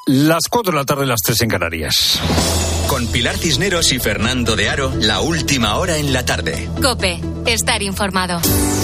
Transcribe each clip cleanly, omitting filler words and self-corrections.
Las 4 de la tarde, las 3 en Canarias. Con Pilar Cisneros y Fernando de Aro, la última hora en la tarde. COPE, estar informado.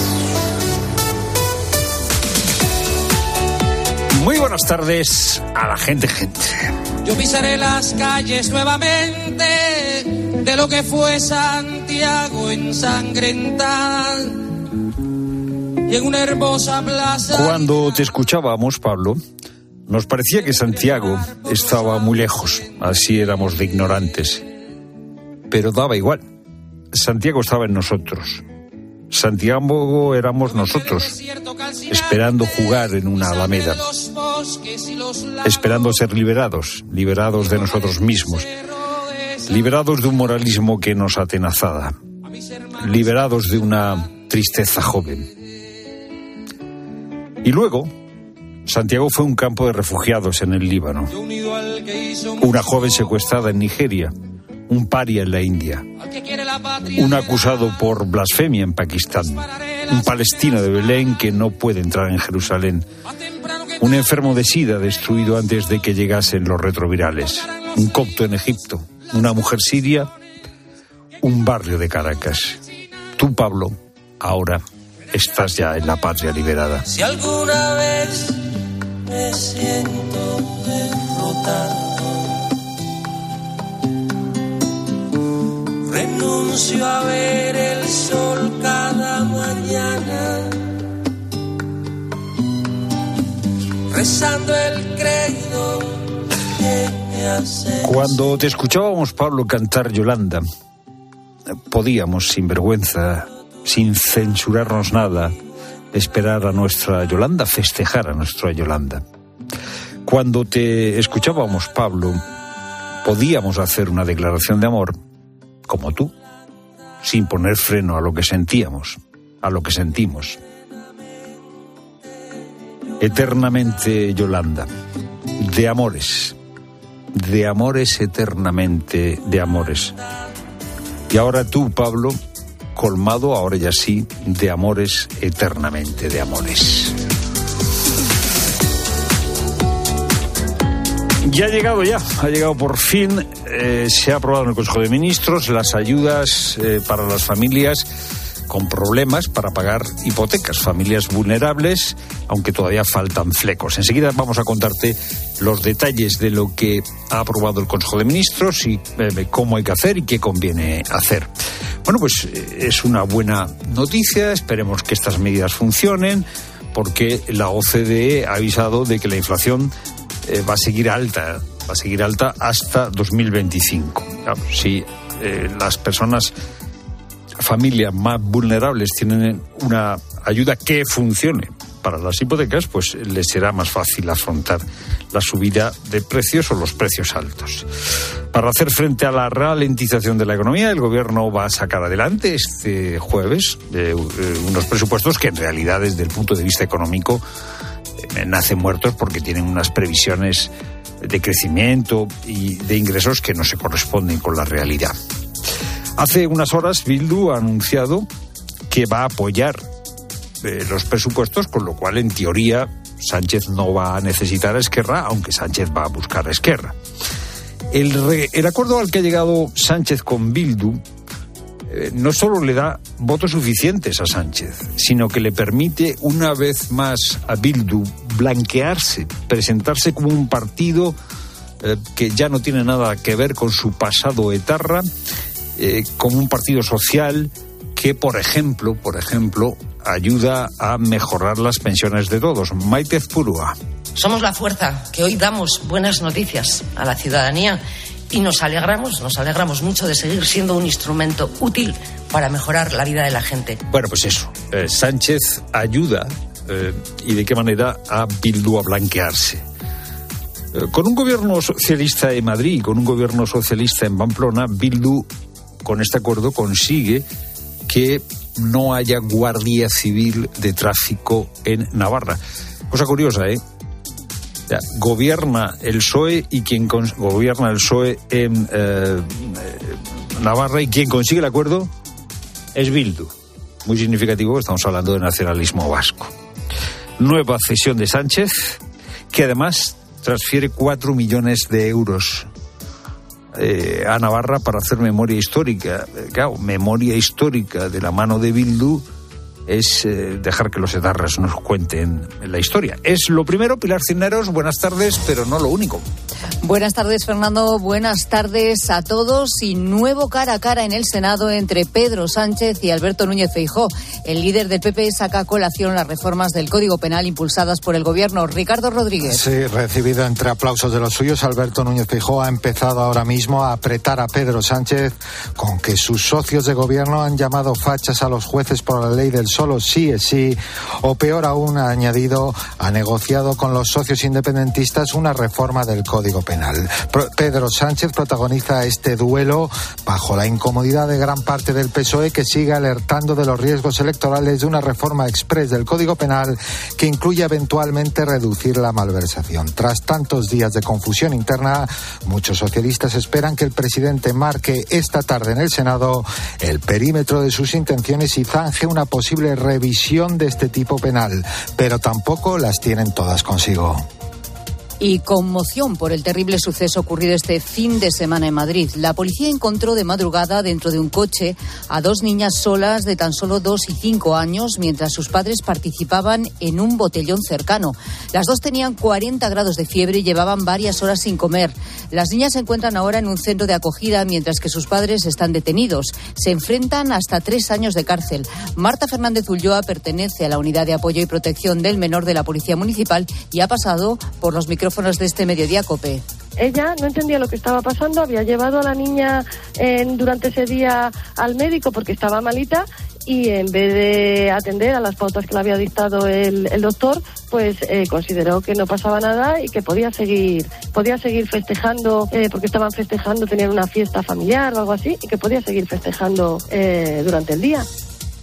Muy buenas tardes a la gente. Yo pisaré las calles nuevamente de lo que fue Santiago ensangrentada y en una hermosa plaza. Cuando te escuchábamos, Pablo, nos parecía que Santiago estaba muy lejos, así éramos de ignorantes. Pero daba igual. Santiago estaba en nosotros. Santiago éramos nosotros, esperando jugar en una alameda, esperando ser liberados de nosotros mismos, liberados de un moralismo que nos atenazaba, liberados de una tristeza joven. Y luego, Santiago fue un campo de refugiados en el Líbano, una joven secuestrada en Nigeria, un paria en la India, un acusado por blasfemia en Pakistán, un palestino de Belén que no puede entrar en Jerusalén, un enfermo de SIDA destruido antes de que llegasen los retrovirales, un copto en Egipto, una mujer siria, un barrio de Caracas. Tú, Pablo, ahora estás ya en la patria liberada. Si alguna vez me siento derrotado, renuncio a ver el sol cada mañana, rezando el credo que me hace. Cuando te escuchábamos, Pablo, cantar Yolanda, podíamos, sin vergüenza, sin censurarnos nada, esperar a nuestra Yolanda, festejar a nuestra Yolanda. Cuando te escuchábamos, Pablo, podíamos hacer una declaración de amor, como tú, sin poner freno a lo que sentíamos, a lo que sentimos. Eternamente Yolanda, de amores eternamente, de amores. Y ahora tú, Pablo, colmado, ahora ya sí, de amores eternamente, de amores. Ya ha llegado por fin, se ha aprobado en el Consejo de Ministros las ayudas para las familias con problemas para pagar hipotecas, familias vulnerables, aunque todavía faltan flecos. Enseguida vamos a contarte los detalles de lo que ha aprobado el Consejo de Ministros y cómo hay que hacer y qué conviene hacer. Bueno, pues es una buena noticia, esperemos que estas medidas funcionen, porque la OCDE ha avisado de que la inflación va a seguir alta hasta 2025. Claro, si las familias más vulnerables tienen una ayuda que funcione para las hipotecas, pues les será más fácil afrontar la subida de precios o los precios altos. Para hacer frente a la ralentización de la economía, el Gobierno va a sacar adelante este jueves unos presupuestos que en realidad, desde el punto de vista económico, nacen muertos porque tienen unas previsiones de crecimiento y de ingresos que no se corresponden con la realidad. Hace unas horas Bildu ha anunciado que va a apoyar los presupuestos, con lo cual, en teoría, Sánchez no va a necesitar a Esquerra, aunque Sánchez va a buscar a Esquerra. El acuerdo al que ha llegado Sánchez con Bildu no solo le da votos suficientes a Sánchez, sino que le permite una vez más a Bildu blanquearse, presentarse como un partido que ya no tiene nada que ver con su pasado etarra, como un partido social que, por ejemplo, ayuda a mejorar las pensiones de todos. Maite Ezpurua. Somos la fuerza que hoy damos buenas noticias a la ciudadanía y nos alegramos mucho de seguir siendo un instrumento útil para mejorar la vida de la gente. Bueno, pues eso, Sánchez ayuda, y de qué manera, a Bildu a blanquearse. Con un gobierno socialista en Madrid y con un gobierno socialista en Pamplona, Bildu, con este acuerdo, consigue que no haya guardia civil de tráfico en Navarra. Cosa curiosa, gobierna el PSOE y quien gobierna el PSOE en Navarra, y quien consigue el acuerdo es Bildu. Muy significativo, estamos hablando de nacionalismo vasco. Nueva cesión de Sánchez, que además transfiere 4 millones de euros a Navarra para hacer memoria histórica. Claro, memoria histórica de la mano de Bildu es dejar que los etarras nos cuenten la historia. Es lo primero. Pilar Cisneros, buenas tardes, pero no lo único. Buenas tardes, Fernando. Buenas tardes a todos. Y nuevo cara a cara en el Senado entre Pedro Sánchez y Alberto Núñez Feijóo. El líder del PP saca a colación las reformas del Código Penal impulsadas por el Gobierno. Ricardo Rodríguez. Sí, recibido entre aplausos de los suyos, Alberto Núñez Feijóo ha empezado ahora mismo a apretar a Pedro Sánchez con que sus socios de Gobierno han llamado fachas a los jueces por la ley del solo sí es sí, o peor aún, ha añadido, ha negociado con los socios independentistas una reforma del Código Penal. Pedro Sánchez protagoniza este duelo bajo la incomodidad de gran parte del PSOE, que sigue alertando de los riesgos electorales de una reforma exprés del Código Penal que incluye eventualmente reducir la malversación. Tras tantos días de confusión interna, muchos socialistas esperan que el presidente marque esta tarde en el Senado el perímetro de sus intenciones y zanje una posible revisión de este tipo penal, pero tampoco las tienen todas consigo. Y conmoción por el terrible suceso ocurrido este fin de semana en Madrid. La policía encontró de madrugada dentro de un coche a 2 niñas solas de tan solo 2 y 5 años mientras sus padres participaban en un botellón cercano. Las dos tenían 40 grados de fiebre y llevaban varias horas sin comer. Las niñas se encuentran ahora en un centro de acogida mientras que sus padres están detenidos. Se enfrentan hasta 3 años de cárcel. Marta Fernández Ulloa pertenece a la Unidad de Apoyo y Protección del Menor de la Policía Municipal y ha pasado por los micrófonos de este Mediodía COPE. Ella no entendía lo que estaba pasando, había llevado a la niña durante ese día al médico porque estaba malita y en vez de atender a las pautas que le había dictado el doctor, pues consideró que no pasaba nada y que podía seguir festejando, porque estaban festejando, tenían una fiesta familiar o algo así, y que podía seguir festejando durante el día.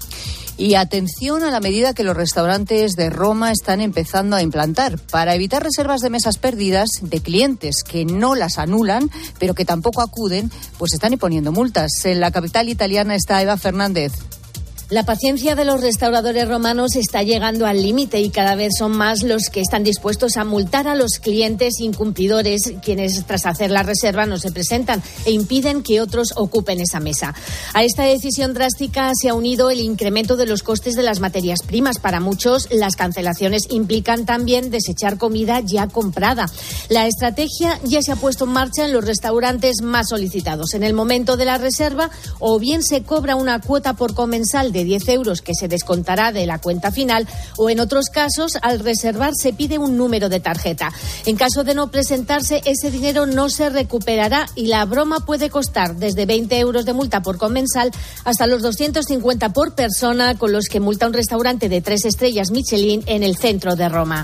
Y atención a la medida que los restaurantes de Roma están empezando a implantar para evitar reservas de mesas perdidas de clientes que no las anulan, pero que tampoco acuden, pues están imponiendo multas. En la capital italiana está Eva Fernández. La paciencia de los restauradores romanos está llegando al límite y cada vez son más los que están dispuestos a multar a los clientes incumplidores, quienes tras hacer la reserva no se presentan e impiden que otros ocupen esa mesa. A esta decisión drástica se ha unido el incremento de los costes de las materias primas. Para muchos, las cancelaciones implican también desechar comida ya comprada. La estrategia ya se ha puesto en marcha en los restaurantes más solicitados. En el momento de la reserva, o bien se cobra una cuota por comensal de 10 euros que se descontará de la cuenta final, o en otros casos, al reservar se pide un número de tarjeta. En caso de no presentarse, ese dinero no se recuperará y la broma puede costar desde 20 euros de multa por comensal hasta los 250 por persona, con los que multa un restaurante de 3 estrellas Michelin en el centro de Roma.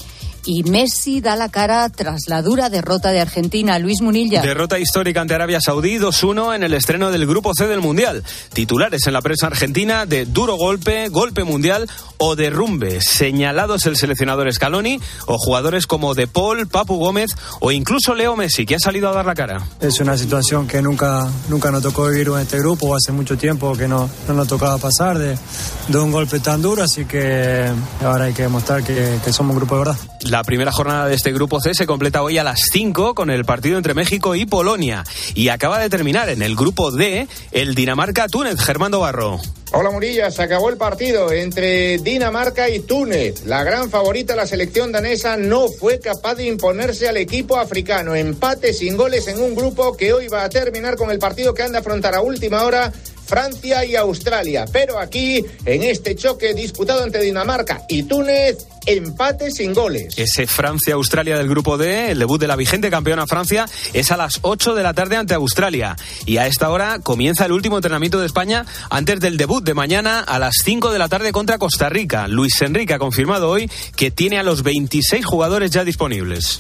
Y Messi da la cara tras la dura derrota de Argentina. Luis Munilla. Derrota histórica ante Arabia Saudí 2-1 en el estreno del Grupo C del Mundial. Titulares en la prensa argentina de duro golpe, golpe mundial o derrumbe. Señalados el seleccionador Scaloni o jugadores como De Paul, Papu Gómez o incluso Leo Messi, que ha salido a dar la cara. Es una situación que nunca nos tocó vivir en este grupo. Hace mucho tiempo que no nos tocaba pasar de un golpe tan duro, así que ahora hay que demostrar que somos un grupo de verdad. La primera jornada de este Grupo C se completa hoy a las 5 con el partido entre México y Polonia. Y acaba de terminar en el Grupo D el Dinamarca-Túnez. Germán Barro. Hola Murilla, se acabó el partido entre Dinamarca y Túnez. La gran favorita, la selección danesa, no fue capaz de imponerse al equipo africano. Empate sin goles en un grupo que hoy va a terminar con el partido que han de afrontar a última hora Francia y Australia. Pero aquí, en este choque disputado entre Dinamarca y Túnez, empate sin goles. Ese Francia-Australia del Grupo D, el debut de la vigente campeona Francia, es a las 8 de la tarde ante Australia. Y a esta hora comienza el último entrenamiento de España antes del debut de mañana a las 5 de la tarde contra Costa Rica. Luis Enrique ha confirmado hoy que tiene a los 26 jugadores ya disponibles.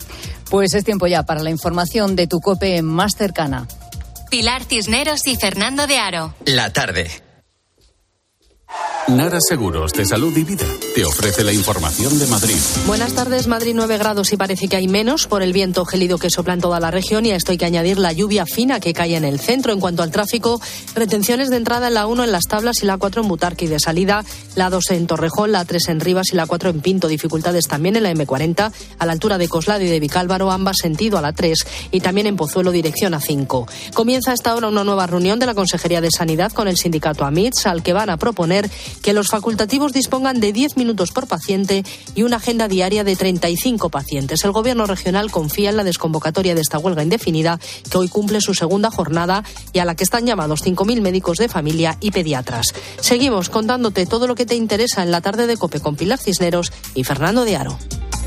Pues es tiempo ya para la información de tu COPE más cercana. Pilar Cisneros y Fernando de Aro. La tarde. Nara Seguros de Salud y Vida te ofrece la información de Madrid. Buenas tardes. Madrid 9 grados y parece que hay menos por el viento gélido que sopla en toda la región, y a esto hay que añadir la lluvia fina que cae en el centro. En cuanto al tráfico, retenciones de entrada en la 1 en Las Tablas y la 4 en Butarque, y de salida la 2 en Torrejón, la 3 en Rivas y la 4 en Pinto. Dificultades también en la M40 a la altura de Coslado y de Vicálvaro, ambas sentido a la 3, y también en Pozuelo dirección a 5. Comienza a esta hora una nueva reunión de la Consejería de Sanidad con el sindicato AMITS, al que van a proponer que los facultativos dispongan de 10 minutos por paciente y una agenda diaria de 35 pacientes. El Gobierno regional confía en la desconvocatoria de esta huelga indefinida, que hoy cumple su segunda jornada y a la que están llamados 5.000 médicos de familia y pediatras. Seguimos contándote todo lo que te interesa en la tarde de COPE con Pilar Cisneros y Fernando de Aro.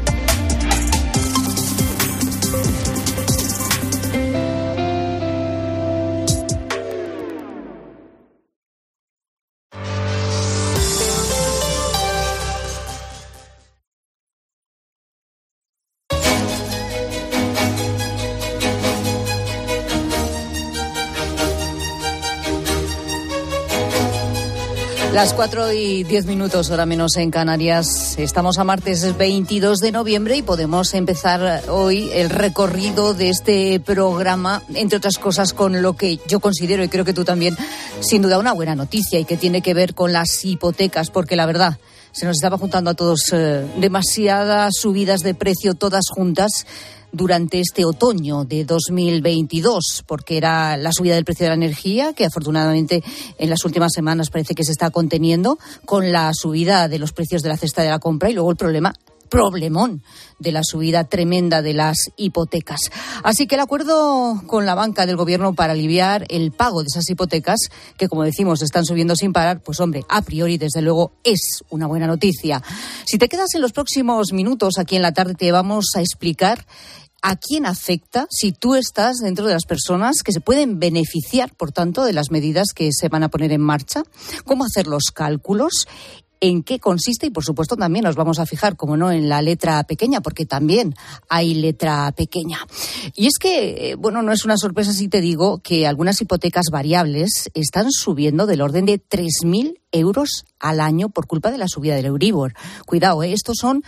Las 4:10, hora menos en Canarias. Estamos a martes 22 de noviembre y podemos empezar hoy el recorrido de este programa, entre otras cosas, con lo que yo considero, y creo que tú también, sin duda una buena noticia, y que tiene que ver con las hipotecas, porque la verdad se nos estaba juntando a todos demasiadas subidas de precio todas juntas durante este otoño de 2022, porque era la subida del precio de la energía, que afortunadamente en las últimas semanas parece que se está conteniendo, con la subida de los precios de la cesta de la compra, y luego el problemón de la subida tremenda de las hipotecas. Así que el acuerdo con la banca del Gobierno para aliviar el pago de esas hipotecas, que como decimos están subiendo sin parar, pues hombre, a priori desde luego es una buena noticia. Si te quedas en los próximos minutos aquí en la tarde, te vamos a explicar a quién afecta si tú estás dentro de las personas que se pueden beneficiar, por tanto, de las medidas que se van a poner en marcha, cómo hacer los cálculos, en qué consiste, y por supuesto también nos vamos a fijar, como no, en la letra pequeña, porque también hay letra pequeña. Y es que, bueno, no es una sorpresa si te digo que algunas hipotecas variables están subiendo del orden de 3.000 euros al año por culpa de la subida del Euribor. Cuidado, estos son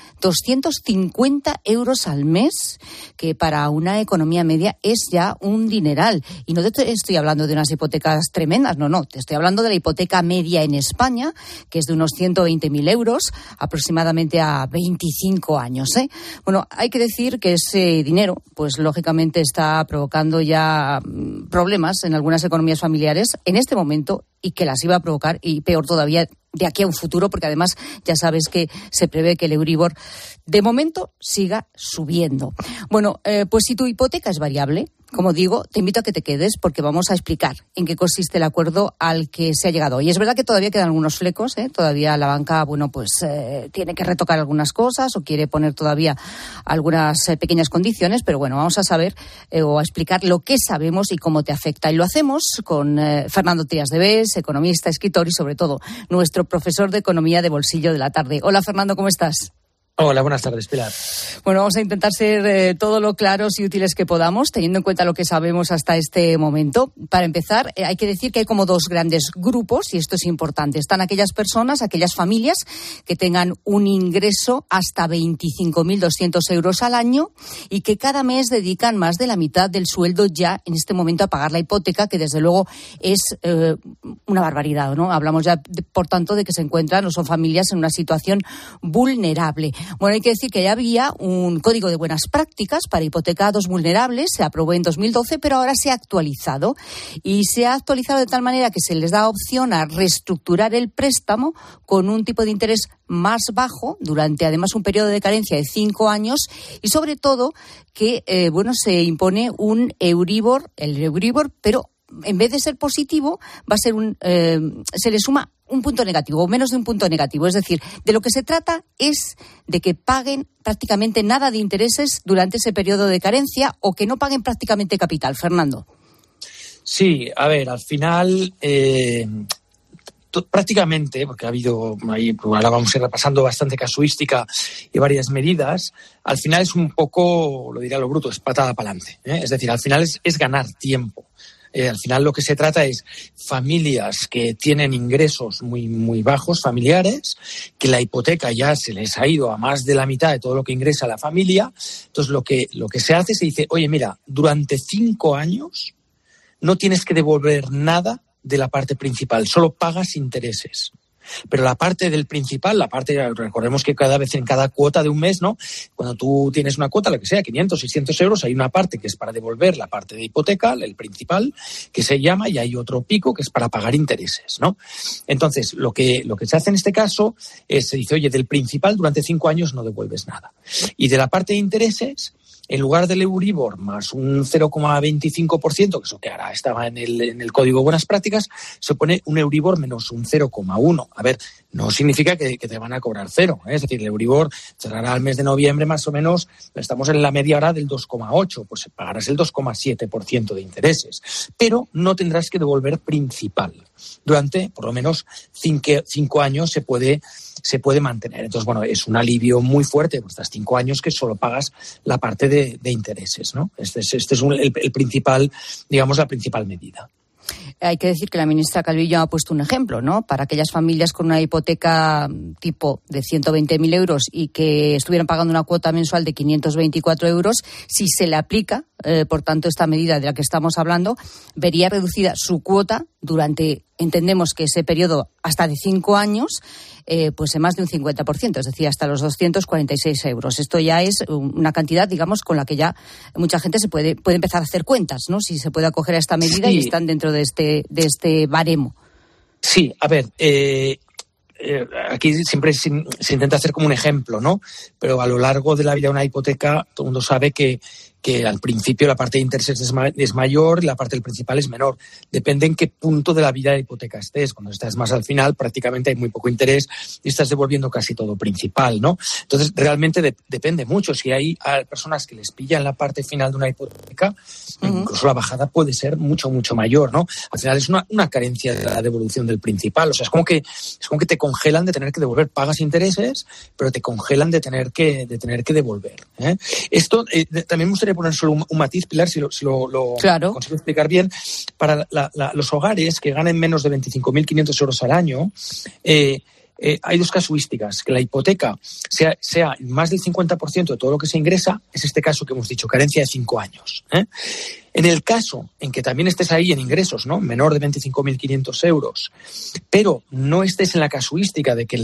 250 euros al mes, que para una economía media es ya un dineral. Y no te estoy hablando de unas hipotecas tremendas, no, te estoy hablando de la hipoteca media en España, que es de unos 120.000 euros, aproximadamente a 25 años. Bueno, hay que decir que ese dinero, pues lógicamente está provocando ya problemas en algunas economías familiares en este momento, y que las iba a provocar, y peor todavía de aquí a un futuro, porque además ya sabes que se prevé que el Euribor de momento siga subiendo. Bueno, pues si tu hipoteca es variable, como digo, te invito a que te quedes, porque vamos a explicar en qué consiste el acuerdo al que se ha llegado. Y es verdad que todavía quedan algunos flecos, todavía la banca, bueno, pues tiene que retocar algunas cosas o quiere poner todavía algunas pequeñas condiciones, pero bueno, vamos a saber o a explicar lo que sabemos y cómo te afecta. Y lo hacemos con Fernando Trías de Bes, economista, escritor y sobre todo nuestro profesor de economía de bolsillo de la tarde. Hola Fernando, ¿cómo estás? Hola, buenas tardes, Pilar. Bueno, vamos a intentar ser todo lo claros y útiles que podamos, teniendo en cuenta lo que sabemos hasta este momento. Para empezar, hay que decir que hay como dos grandes grupos, y esto es importante. Están aquellas personas, aquellas familias que tengan un ingreso hasta 25.200 euros al año y que cada mes dedican más de la mitad del sueldo ya en este momento a pagar la hipoteca, que desde luego es una barbaridad, ¿no? Hablamos ya, por tanto, de que se encuentran o son familias en una situación vulnerable. Bueno, hay que decir que ya había un código de buenas prácticas para hipotecados vulnerables, se aprobó en 2012, pero ahora se ha actualizado. Y se ha actualizado de tal manera que se les da opción a reestructurar el préstamo con un tipo de interés más bajo, durante además un periodo de carencia de 5 años, y sobre todo que, se impone un Euribor, pero en vez de ser positivo, va a ser se le suma un punto negativo o menos de un punto negativo. Es decir, de lo que se trata es de que paguen prácticamente nada de intereses durante ese periodo de carencia, o que no paguen prácticamente capital. Fernando. Sí, a ver, al final prácticamente, porque ha habido ahí, ahora vamos a ir repasando bastante casuística y varias medidas, al final es un poco, lo diré a lo bruto, es patada para adelante, Es decir, al final es ganar tiempo. Al final lo que se trata es familias que tienen ingresos muy, muy bajos, familiares, que la hipoteca ya se les ha ido a más de la mitad de todo lo que ingresa la familia. Entonces lo que se hace, se dice, oye, mira, durante 5 años no tienes que devolver nada de la parte principal, solo pagas intereses. Pero la parte del principal, recordemos que cada vez en cada cuota de un mes, ¿no? Cuando tú tienes una cuota, lo que sea, 500, 600 euros, hay una parte que es para devolver la parte de hipoteca, el principal, que se llama, y hay otro pico que es para pagar intereses, ¿no? Entonces, lo que se hace en este caso es, se dice, oye, del principal durante 5 años no devuelves nada. Y de la parte de intereses, en lugar del Euribor más un 0,25%, que eso que ahora estaba en el Código de Buenas Prácticas, se pone un Euribor menos un 0,1. A ver, no significa que te van a cobrar 0, ¿eh? Es decir, el Euribor cerrará el mes de noviembre más o menos, estamos en la media hora del 2,8, pues pagarás el 2,7% de intereses. Pero no tendrás que devolver principal. Durante, por lo menos, 5 años se puede mantener. Entonces, bueno, es un alivio muy fuerte, pues estás 5 años que solo pagas la parte de intereses, ¿no? Este es el principal, digamos, la principal medida. Hay que decir que la ministra Calvillo ha puesto un ejemplo, ¿no? Para aquellas familias con una hipoteca tipo de 120.000 euros y que estuvieran pagando una cuota mensual de 524 euros, si se le aplica, por tanto, esta medida de la que estamos hablando, vería reducida su cuota durante, entendemos que ese periodo hasta de 5 años, pues en más de un 50%, es decir, hasta los 246 euros. Esto ya es una cantidad, digamos, con la que ya mucha gente se puede empezar a hacer cuentas, ¿no? Si se puede acoger a esta medida, sí, y están dentro de este baremo. Sí, a ver, aquí siempre se intenta hacer como un ejemplo, ¿no? Pero a lo largo de la vida de una hipoteca, todo el mundo sabe que al principio la parte de intereses es mayor y la parte del principal es menor. Depende en qué punto de la vida de la hipoteca estés. Cuando estás más al final, prácticamente hay muy poco interés y estás devolviendo casi todo principal, ¿no? Entonces, realmente depende mucho. Si hay personas que les pillan la parte final de una hipoteca, incluso la bajada puede ser mucho, mucho mayor, ¿no? Al final es una carencia de la devolución del principal. O sea, es como que te congelan de tener que devolver. Pagas intereses, pero te congelan de tener que devolver, ¿eh? Esto también me gustaría poner solo un matiz, Pilar, si lo claro, consigo explicar bien. Para los hogares que ganen menos de 25.500 euros al año, hay 2 casuísticas. Que la hipoteca sea más del 50% de todo lo que se ingresa, es este caso que hemos dicho, carencia de 5 años, ¿eh? En el caso en que también estés ahí en ingresos, ¿no? Menor de 25.500 euros, pero no estés en la casuística de que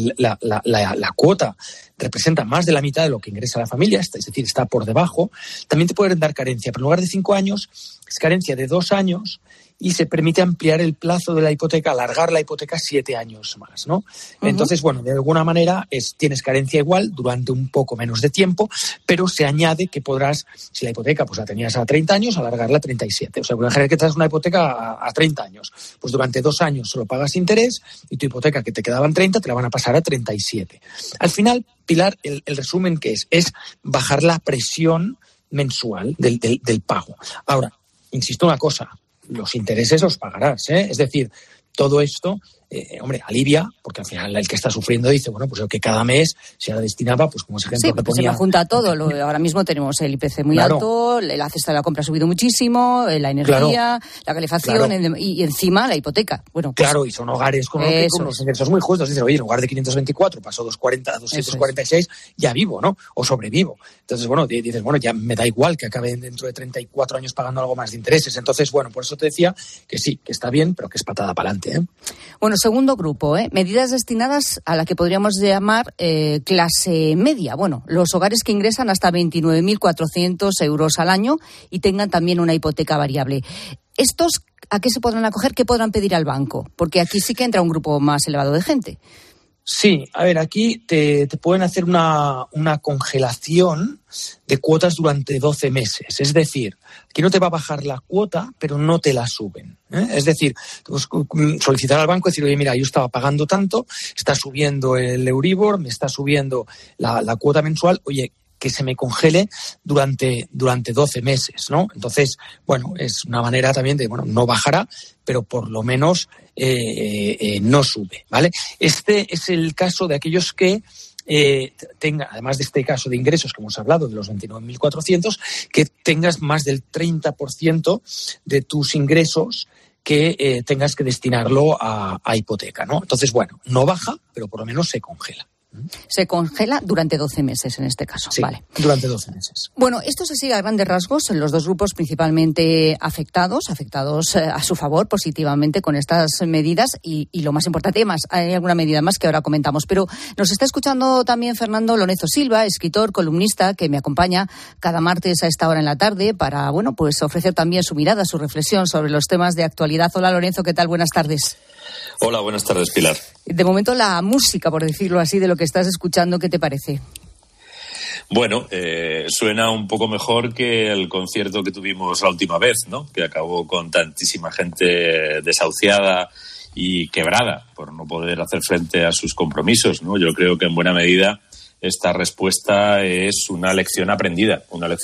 la cuota representa más de la mitad de lo que ingresa la familia, es decir, está por debajo, también te pueden dar carencia. Pero en lugar de 5 años, es carencia de 2 años y se permite ampliar el plazo de la hipoteca, alargar la hipoteca 7 años más, ¿no? Entonces, bueno, de alguna manera tienes carencia igual durante un poco menos de tiempo, pero se añade que podrás, si la hipoteca pues la tenías a 30 años, alargarla a 37. O sea, en general que te das una hipoteca a 30 años, pues durante 2 años solo pagas interés y tu hipoteca que te quedaban 30 te la van a pasar a 37. Al final, Pilar, el resumen que es bajar la presión mensual del pago. Ahora, insisto una cosa, los intereses los pagarás, ¿eh? Es decir, todo esto, hombre, alivia, porque al final el que está sufriendo dice, bueno, pues yo que cada mes se la destinaba, pues como ese ejemplo que ponía. Se me junta todo. Ahora mismo tenemos el IPC muy alto, la cesta de la compra ha subido muchísimo, la energía, la calefacción y encima la hipoteca. Bueno, pues, claro, y son hogares con los ingresos muy justos. Dicen, oye, en lugar de 524 pasó 240 a 246, ya vivo, ¿no? O sobrevivo. Entonces, bueno, dices, bueno, ya me da igual que acabe dentro de 34 años pagando algo más de intereses. Entonces, bueno, por eso te decía que sí, que está bien, pero que es patada para adelante, ¿eh? Bueno, segundo grupo, medidas destinadas a la que podríamos llamar clase media. Bueno, los hogares que ingresan hasta 29.400 euros al año y tengan también una hipoteca variable. ¿Estos a qué se podrán acoger? ¿Qué podrán pedir al banco? Porque aquí sí que entra un grupo más elevado de gente. Sí, a ver, aquí te pueden hacer una congelación de cuotas durante 12 meses. Es decir, aquí no te va a bajar la cuota, pero no te la suben, ¿eh? Es decir, pues, solicitar al banco y decir, oye, mira, yo estaba pagando tanto, está subiendo el Euribor, me está subiendo la cuota mensual, oye, que se me congele durante 12 meses, ¿no? Entonces, bueno, es una manera también de, bueno, no bajará, pero por lo menos no sube, ¿vale? Este es el caso de aquellos que tenga, además de este caso de ingresos que hemos hablado, de los 29.400, que tengas más del 30% de tus ingresos que tengas que destinarlo a hipoteca, ¿no? Entonces, bueno, no baja, pero por lo menos se congela. Se congela durante 12 meses en este caso. Sí, vale. Durante 12 meses. Bueno, esto se sigue a grandes rasgos en los dos grupos principalmente afectados a su favor positivamente con estas medidas y lo más importante, más hay alguna medida más que ahora comentamos. Pero nos está escuchando también Fernando Lorenzo Silva, escritor, columnista, que me acompaña cada martes a esta hora en la tarde para, bueno, pues ofrecer también su mirada, su reflexión sobre los temas de actualidad. Hola Lorenzo, ¿qué tal? Buenas tardes. Hola, buenas tardes, Pilar. De momento la música, por decirlo así, de lo que estás escuchando, ¿qué te parece? Bueno, suena un poco mejor que el concierto que tuvimos la última vez, ¿no? Que acabó con tantísima gente desahuciada y quebrada por no poder hacer frente a sus compromisos, ¿no? Yo creo que en buena medida esta respuesta es una lección aprendida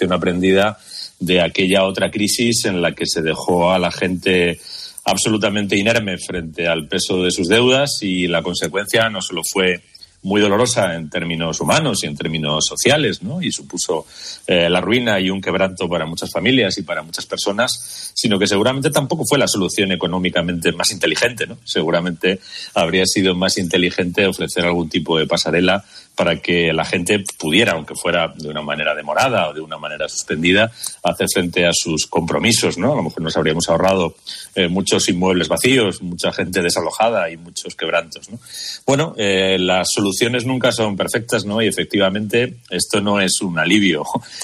de aquella otra crisis en la que se dejó a la gente absolutamente inerme frente al peso de sus deudas y la consecuencia no solo fue muy dolorosa en términos humanos y en términos sociales, ¿no? Y supuso la ruina y un quebranto para muchas familias y para muchas personas, sino que seguramente tampoco fue la solución económicamente más inteligente, ¿no? Seguramente habría sido más inteligente ofrecer algún tipo de pasarela para que la gente pudiera, aunque fuera de una manera demorada o de una manera suspendida, hacer frente a sus compromisos, ¿no? A lo mejor nos habríamos ahorrado muchos inmuebles vacíos, mucha gente desalojada y muchos quebrantos, ¿no? Bueno, las soluciones nunca son perfectas, ¿no? Y efectivamente esto no es un alivio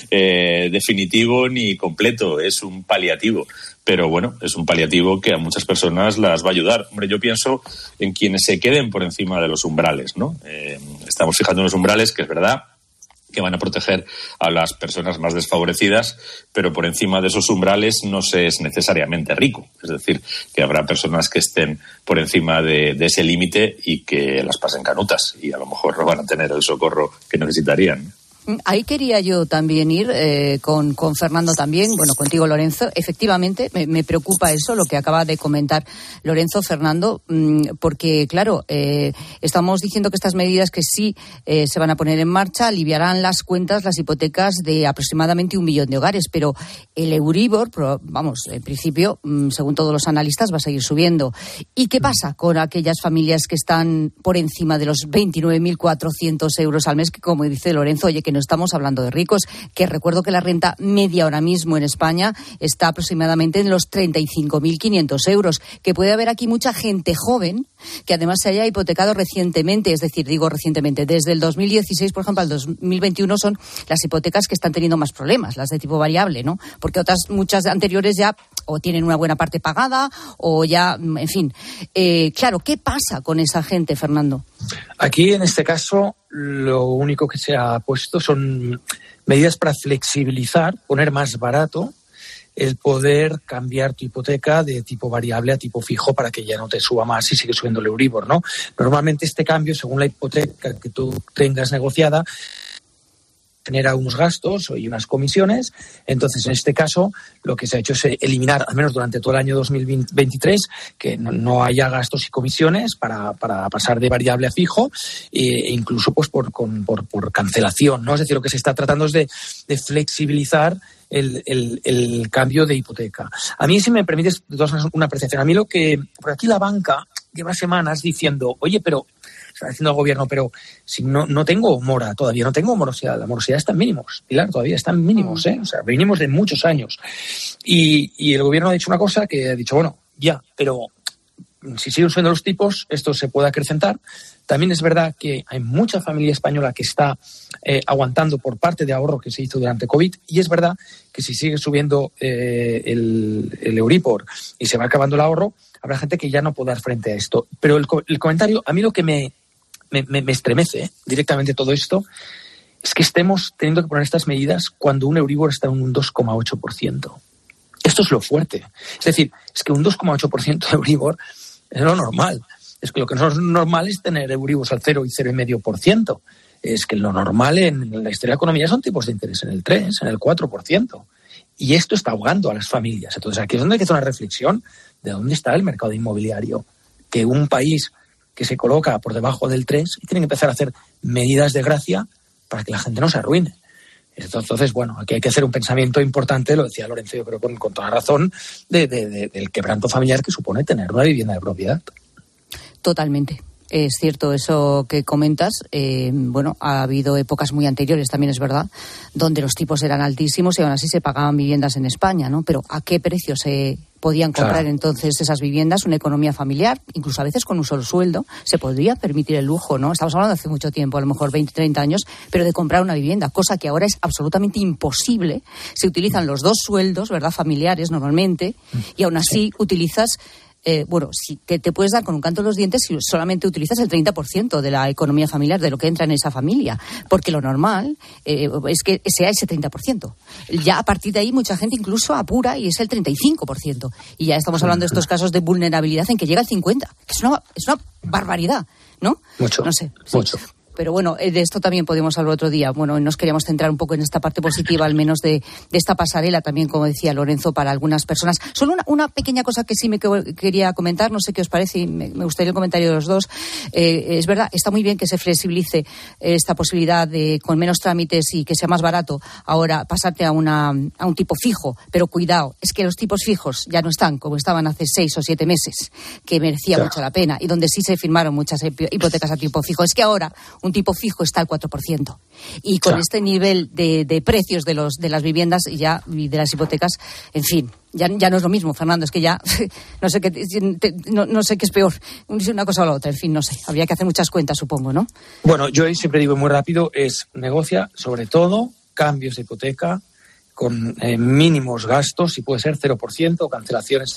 definitivo ni completo, es un paliativo. Pero bueno, es un paliativo que a muchas personas las va a ayudar. Hombre, yo pienso en quienes se queden por encima de los umbrales, ¿no? Estamos fijando en los umbrales, que es verdad que van a proteger a las personas más desfavorecidas, pero por encima de esos umbrales no se es necesariamente rico. Es decir, que habrá personas que estén por encima de ese límite y que las pasen canutas y a lo mejor no van a tener el socorro que necesitarían. Ahí quería yo también ir con Fernando también, bueno, contigo Lorenzo. Efectivamente, me preocupa eso, lo que acaba de comentar Lorenzo, Fernando, porque claro, estamos diciendo que estas medidas que sí se van a poner en marcha aliviarán las cuentas, las hipotecas de aproximadamente 1 millón de hogares, pero el Euribor, vamos, en principio, según todos los analistas, va a seguir subiendo. ¿Y qué pasa con aquellas familias que están por encima de los 29.400 euros al mes, que como dice Lorenzo, oye, que no estamos hablando de ricos, que recuerdo que la renta media ahora mismo en España está aproximadamente en los 35.500 euros, que puede haber aquí mucha gente joven que además se haya hipotecado recientemente, es decir, digo recientemente, desde el 2016, por ejemplo, al 2021 son las hipotecas que están teniendo más problemas, las de tipo variable, ¿no? Porque muchas anteriores ya o tienen una buena parte pagada o ya, en fin. Claro, ¿qué pasa con esa gente, Fernando? Aquí, en este caso, lo único que se ha puesto son medidas para flexibilizar, poner más barato el poder cambiar tu hipoteca de tipo variable a tipo fijo para que ya no te suba más y sigue subiendo el Euribor, ¿no? Normalmente este cambio, según la hipoteca que tú tengas negociada, genera unos gastos y unas comisiones. Entonces, en este caso, lo que se ha hecho es eliminar, al menos durante todo el año 2023, que no haya gastos y comisiones para pasar de variable a fijo, e incluso pues por cancelación, ¿no? Es decir, lo que se está tratando es de flexibilizar el cambio de hipoteca. A mí, si me permites, una apreciación. A mí por aquí la banca lleva semanas diciendo, oye, pero está diciendo el gobierno, pero si no tengo mora, todavía no tengo morosidad, la morosidad está en mínimos, Pilar, todavía está en mínimos, o sea, venimos de muchos años. Y el gobierno ha dicho una cosa que ha dicho, bueno, ya, pero si siguen subiendo los tipos, esto se puede acrecentar. También es verdad que hay mucha familia española que está aguantando por parte de ahorro que se hizo durante COVID, y es verdad que si sigue subiendo el Euribor y se va acabando el ahorro, habrá gente que ya no podrá dar frente a esto. Pero el comentario, a mí lo que me estremece directamente todo esto es que estemos teniendo que poner estas medidas cuando un Euribor está en un 2,8%. Esto es lo fuerte. Es decir, es que un 2,8% de Euribor es lo normal. Es que lo que no es normal es tener Euribor al 0 y 0,5%. Es que lo normal en la historia de la economía son tipos de interés en el 3, en el 4%. Y esto está ahogando a las familias. Entonces aquí es donde hay que hacer una reflexión de dónde está el mercado inmobiliario. Que un país que se coloca por debajo del 3 y tienen que empezar a hacer medidas de gracia para que la gente no se arruine. Entonces, bueno, aquí hay que hacer un pensamiento importante, lo decía Lorenzo, yo creo con toda razón, del quebranto familiar que supone tener una vivienda de propiedad. Totalmente. Es cierto eso que comentas. Bueno, ha habido épocas muy anteriores, también es verdad, donde los tipos eran altísimos y aún así se pagaban viviendas en España, ¿no? Pero ¿a qué precio se podían comprar entonces esas viviendas? Una economía familiar, incluso a veces con un solo sueldo, se podría permitir el lujo, ¿no? Estamos hablando de hace mucho tiempo, a lo mejor 20, 30 años, pero de comprar una vivienda, cosa que ahora es absolutamente imposible. Se utilizan los dos sueldos, ¿verdad?, familiares normalmente, y aún así utilizas... bueno, sí, te puedes dar con un canto en los dientes si solamente utilizas el 30% de la economía familiar, de lo que entra en esa familia, porque lo normal es que sea ese 30%. Ya a partir de ahí mucha gente incluso apura y es el 35%. Y ya estamos hablando de estos casos de vulnerabilidad en que llega el 50%. Es una barbaridad, ¿no? Mucho. No sé. Mucho. Pero bueno, de esto también podemos hablar otro día. Bueno, nos queríamos centrar un poco en esta parte positiva, al menos de esta pasarela también, como decía Lorenzo, para algunas personas. Solo una pequeña cosa que sí me quería comentar, no sé qué os parece, y me gustaría el comentario de los dos. Es verdad, está muy bien que se flexibilice esta posibilidad de, con menos trámites y que sea más barato, ahora pasarte a un tipo fijo. Pero cuidado, es que los tipos fijos ya no están como estaban hace 6 o 7 meses, que merecía mucho la pena, y donde sí se firmaron muchas hipotecas a tipo fijo. Es que ahora un tipo fijo está al 4%. Y con este nivel de precios de las viviendas y de las hipotecas, en fin, ya no es lo mismo, Fernando, es que ya no sé qué es peor, una cosa o la otra, en fin, no sé, habría que hacer muchas cuentas, supongo, ¿no? Bueno, yo ahí siempre digo muy rápido, negocia sobre todo cambios de hipoteca con mínimos gastos, si puede ser 0%, cancelaciones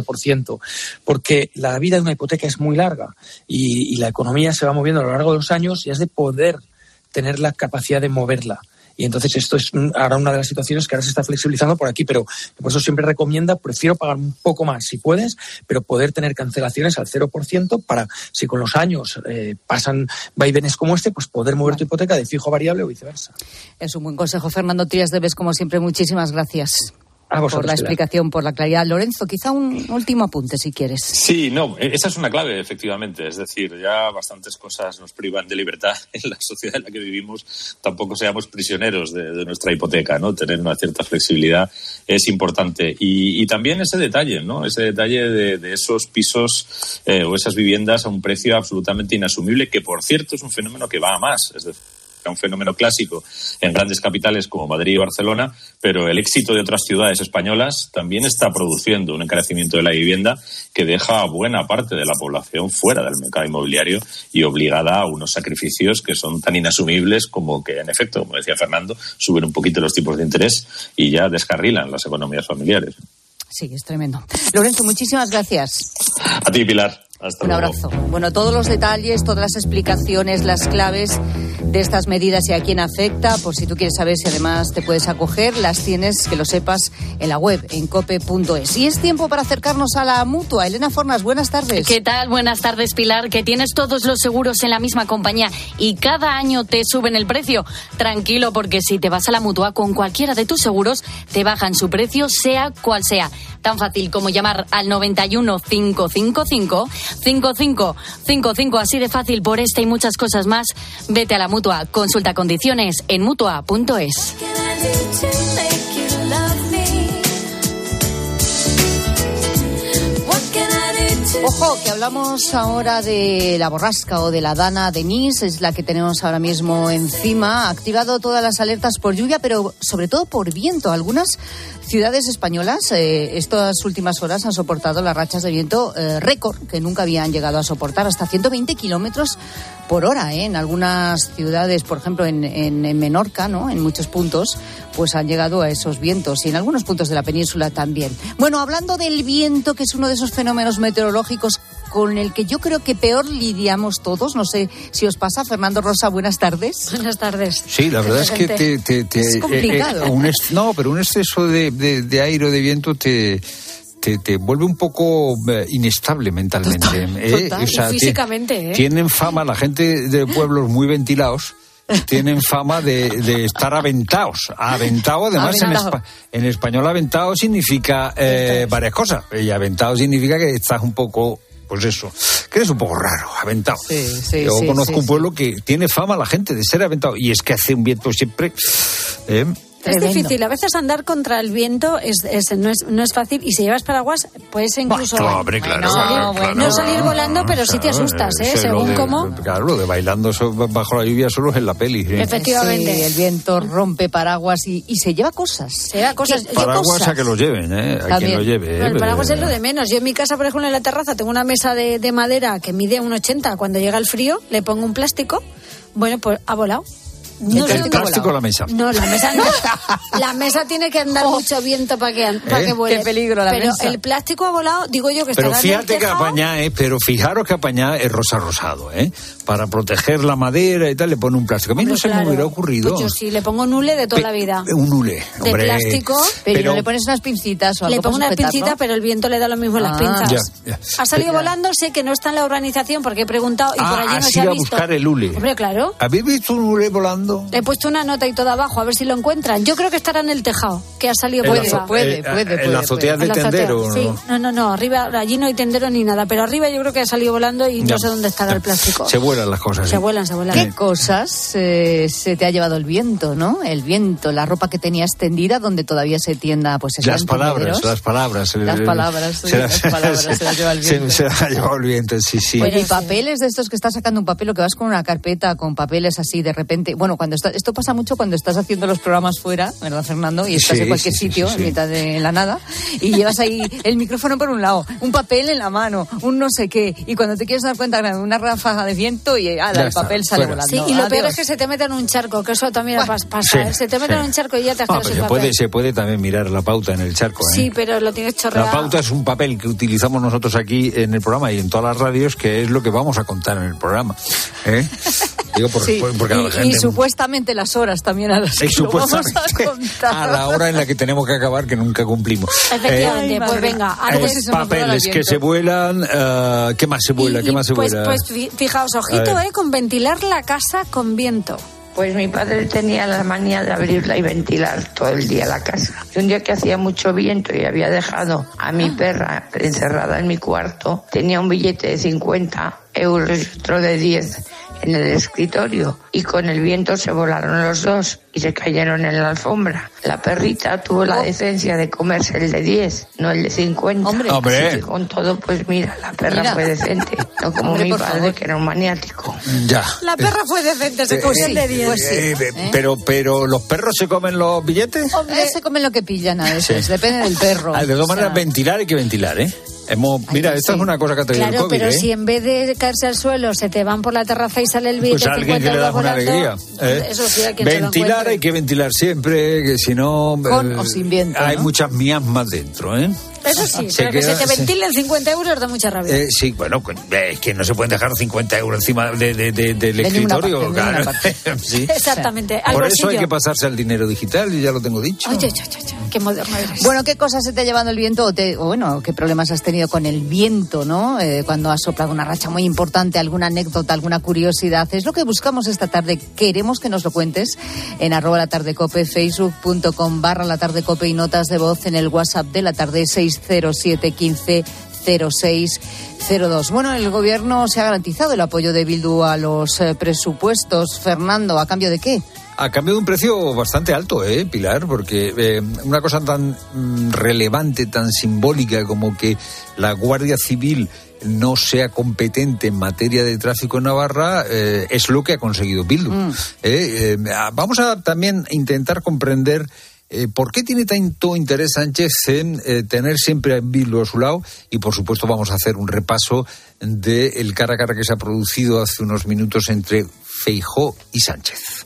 0%, porque la vida de una hipoteca es muy larga y la economía se va moviendo a lo largo de los años y has de poder tener la capacidad de moverla. Y entonces esto es ahora una de las situaciones que ahora se está flexibilizando por aquí, pero por eso siempre recomienda, prefiero pagar un poco más si puedes, pero poder tener cancelaciones al 0% para, si con los años pasan vaivenes como este, pues poder mover tu hipoteca de fijo a variable o viceversa. Es un buen consejo. Fernando Trías de Bes, como siempre, muchísimas gracias. Por la explicación, por la claridad. Lorenzo, quizá un último apunte, si quieres. Sí, no, esa es una clave, efectivamente. Es decir, ya bastantes cosas nos privan de libertad en la sociedad en la que vivimos. Tampoco seamos prisioneros de nuestra hipoteca, ¿no? Tener una cierta flexibilidad es importante. Y también ese detalle, ¿no? Ese detalle de esos pisos o esas viviendas a un precio absolutamente inasumible, que, por cierto, es un fenómeno que va a más. Es decir, un fenómeno clásico en grandes capitales como Madrid y Barcelona, pero el éxito de otras ciudades españolas también está produciendo un encarecimiento de la vivienda que deja a buena parte de la población fuera del mercado inmobiliario y obligada a unos sacrificios que son tan inasumibles como que, en efecto, como decía Fernando, suben un poquito los tipos de interés y ya descarrilan las economías familiares. Sí, es tremendo. Lorenzo, muchísimas gracias. A ti, Pilar. Hasta luego. Un abrazo. Bueno, todos los detalles, todas las explicaciones, las claves de estas medidas y a quién afecta, por si tú quieres saber si además te puedes acoger, las tienes, que lo sepas, en la web, en cope.es. Y es tiempo para acercarnos a la Mutua. Elena Fornas, buenas tardes. ¿Qué tal? Buenas tardes, Pilar. Que tienes todos los seguros en la misma compañía y cada año te suben el precio. Tranquilo, porque si te vas a la Mutua con cualquiera de tus seguros, te bajan su precio, sea cual sea. Tan fácil como llamar al 91 555 5555, así de fácil. Por esta y muchas cosas más, vete a la Mutua. Consulta condiciones en mutua.es. Ojo, que hablamos ahora de la borrasca o de la Dana Denise, es la que tenemos ahora mismo encima. Ha activado todas las alertas por lluvia, pero sobre todo por viento. Algunas ciudades españolas estas últimas horas han soportado las rachas de viento récord, que nunca habían llegado a soportar, hasta 120 kilómetros por hora. En algunas ciudades, por ejemplo en Menorca, ¿no?, en muchos puntos, pues han llegado a esos vientos, y en algunos puntos de la península también. Bueno, hablando del viento, que es uno de esos fenómenos meteorológicos con el que yo creo que peor lidiamos todos, no sé si os pasa. Fernando Rosa, buenas tardes. Buenas tardes. Sí, la verdad es que es complicado. Pero un exceso de aire o de viento te vuelve un poco inestable mentalmente. Total. O sea, físicamente. Tienen fama la gente de pueblos muy ventilados. Tienen fama de estar aventados. Aventado, además, en español aventado significa varias cosas. Y aventado significa que estás un poco, pues eso, que eres un poco raro, aventado. Yo Sí, conozco un pueblo que tiene fama la gente de ser aventado, y es que hace un viento siempre... Es difícil, a veces andar contra el viento no es fácil, y si llevas paraguas puedes incluso no salir volando, pero sí te asustas, según cómo. Claro, lo de bailando bajo la lluvia solo es en la peli. Efectivamente. Sí, el viento rompe paraguas y se lleva cosas. Paraguas a que lo lleven, a quien lo lleve. Pero el paraguas es lo de menos. Yo en mi casa, por ejemplo, en la terraza tengo una mesa de madera que mide 1,80. Cuando llega el frío le pongo un plástico, bueno, pues ha volado. No sé, ¿el plástico o la mesa? No, la mesa no. La mesa tiene que andar mucho viento para que vuele. Qué peligro la mesa. Pero el plástico ha volado, digo yo que está. Pero fíjate que apañá, pero fijaros que apañá es rosado, para proteger la madera y tal, le pone un plástico. A mí no se me hubiera ocurrido. Pues yo sí, le pongo un hule de toda la vida. Un hule, hombre. De plástico. Pero no le pones unas pincitas o algo. Le pongo unas pincitas, pero el viento le da lo mismo en las pinzas. Ya. Ha salido volando, sé que no está en la urbanización porque he preguntado y por allí no se ha visto. A buscar el hule. Hombre, claro. ¿Habéis visto un hule volando? Le he puesto una nota y todo abajo, a ver si lo encuentran. Yo creo que estará en el tejado, que ha salido por arriba. Puede. ¿En la azotea de tendero? Sí, no, arriba, allí no hay tendero ni nada, pero arriba yo creo que ha salido volando y no sé dónde estará el plástico. Se vuelan las cosas. Se vuelan. ¿Qué cosas se te ha llevado el viento, no? El viento, la ropa que tenías tendida, donde todavía se tienda, pues eso. Las palabras. se las lleva el viento. Se las ha llevado el viento, sí. Bueno, y papeles de estos que estás sacando un papel, o que vas con una carpeta con papeles así de repente. Bueno, esto pasa mucho cuando estás haciendo los programas fuera, ¿verdad, Fernando? Y estás en cualquier sitio, en mitad de la nada, y llevas ahí el micrófono por un lado, un papel en la mano, un no sé qué, y cuando te quieres dar cuenta, una ráfaga de viento y el papel sale volando. Sí, y lo peor es que se te mete en un charco, que eso también pasa. Se te mete en un charco y ya te has quedado sin papel. Se puede también mirar la pauta en el charco. Sí, pero lo tienes chorreado. La pauta es un papel que utilizamos nosotros aquí en el programa y en todas las radios, que es lo que vamos a contar en el programa. Digo, porque la gente... Y supuestamente las horas también a las que lo vamos a contar. A la hora en la que tenemos que acabar, que nunca cumplimos. Efectivamente, pues venga. Papeles que se vuelan. ¿Qué más se vuela? Pues fijaos, ojito, con ventilar la casa con viento. Pues mi padre tenía la manía de abrirla y ventilar todo el día la casa. Y un día que hacía mucho viento y había dejado a mi perra encerrada en mi cuarto, tenía un billete de 50 euros y otro de 10 en el escritorio, y con el viento se volaron los dos y se cayeron en la alfombra. La perrita tuvo la decencia de comerse el de 10, no el de 50. Hombre. Así que con todo, pues mira, la perra fue decente, no como mi padre, que era un maniático. Ya. La perra fue decente, se comió el de 10. Pero ¿los perros se comen los billetes? Hombre, se comen lo que pillan a veces, depende del perro. De todas maneras, ventilar hay que ventilar, Mira, esta es una cosa que ha traído el COVID. Claro, pero si en vez de caerse al suelo se te van por la terraza y sale el billete, pues alguien que le da una alegría. Eso sí, a quien ventilar hay que ventilar siempre, que si no... Con o sin viento, hay muchas miasmas dentro, Eso sí, pero que se te ventilen 50 euros da mucha rabia. Sí, bueno, es que no se pueden dejar 50 euros encima del escritorio. Sí. Exactamente. Por eso hay que pasarse al dinero digital, y ya lo tengo dicho. Oye, qué moderno eres. Bueno, ¿qué cosas se te ha llevado el viento? O qué problemas has tenido con el viento, ¿no? Cuando has soplado una racha muy importante, alguna anécdota, alguna curiosidad. Es lo que buscamos esta tarde. Queremos que nos lo cuentes en @latardecope, facebook.com/latardecope, y notas de voz en el WhatsApp de la tarde 607 15 0602. Bueno, el gobierno se ha garantizado el apoyo de Bildu a los presupuestos. Fernando, ¿a cambio de qué? A cambio de un precio bastante alto, Pilar, porque una cosa tan relevante, tan simbólica como que la Guardia Civil no sea competente en materia de tráfico en Navarra, es lo que ha conseguido Bildu. Vamos a también intentar comprender ¿por qué tiene tanto interés Sánchez en tener siempre a Bildu a su lado? Y por supuesto vamos a hacer un repaso del cara a cara que se ha producido hace unos minutos entre Feijóo y Sánchez.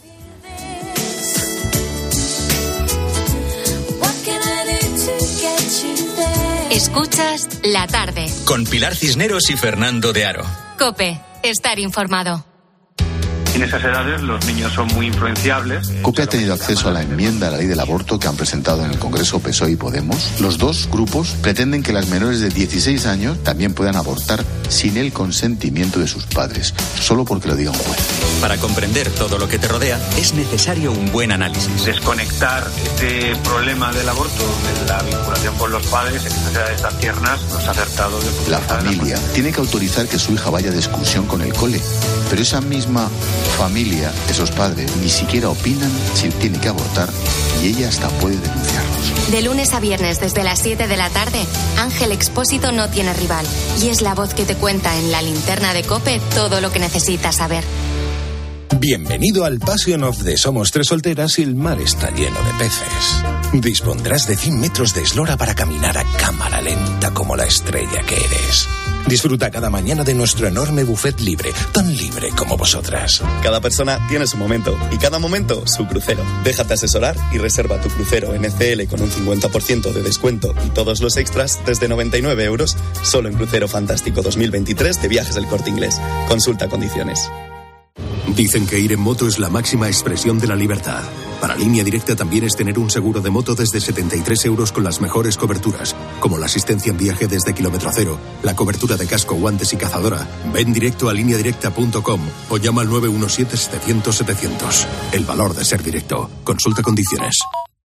Escuchas La Tarde con Pilar Cisneros y Fernando de Aro. COPE, estar informado. En esas edades los niños son muy influenciables. COPE ha tenido acceso a la enmienda a la ley del aborto que han presentado en el Congreso PSOE y Podemos. Los dos grupos pretenden que las menores de 16 años también puedan abortar sin el consentimiento de sus padres, solo porque lo diga un juez. Para comprender todo lo que te rodea es necesario un buen análisis. Desconectar este problema del aborto de la vinculación con los padres en estas edades tan tiernas, no es acertado. La familia tiene que autorizar que su hija vaya de excursión con el cole, pero esa misma familia, esos padres, ni siquiera opinan si tiene que abortar y ella hasta puede denunciarlos. De lunes a viernes desde las 7 de la tarde, Ángel Expósito no tiene rival y es la voz que te cuenta en la linterna de COPE todo lo que necesitas saber. Bienvenido al Passion of the Somos Tres Solteras y el mar está lleno de peces. Dispondrás de 100 metros de eslora para caminar a cámara lenta como la estrella que eres. Disfruta cada mañana de nuestro enorme buffet libre, tan libre como vosotras. Cada persona tiene su momento y cada momento su crucero. Déjate asesorar y reserva tu crucero en ECL con un 50% de descuento y todos los extras desde 99 euros solo en Crucero Fantástico 2023 de Viajes del Corte Inglés. Consulta condiciones. Dicen que ir en moto es la máxima expresión de la libertad. Para Línea Directa también es tener un seguro de moto desde 73 euros con las mejores coberturas, como la asistencia en viaje desde kilómetro cero, la cobertura de casco, guantes y cazadora. Ven directo a lineadirecta.com o llama al 917-700-700. El valor de ser directo. Consulta condiciones.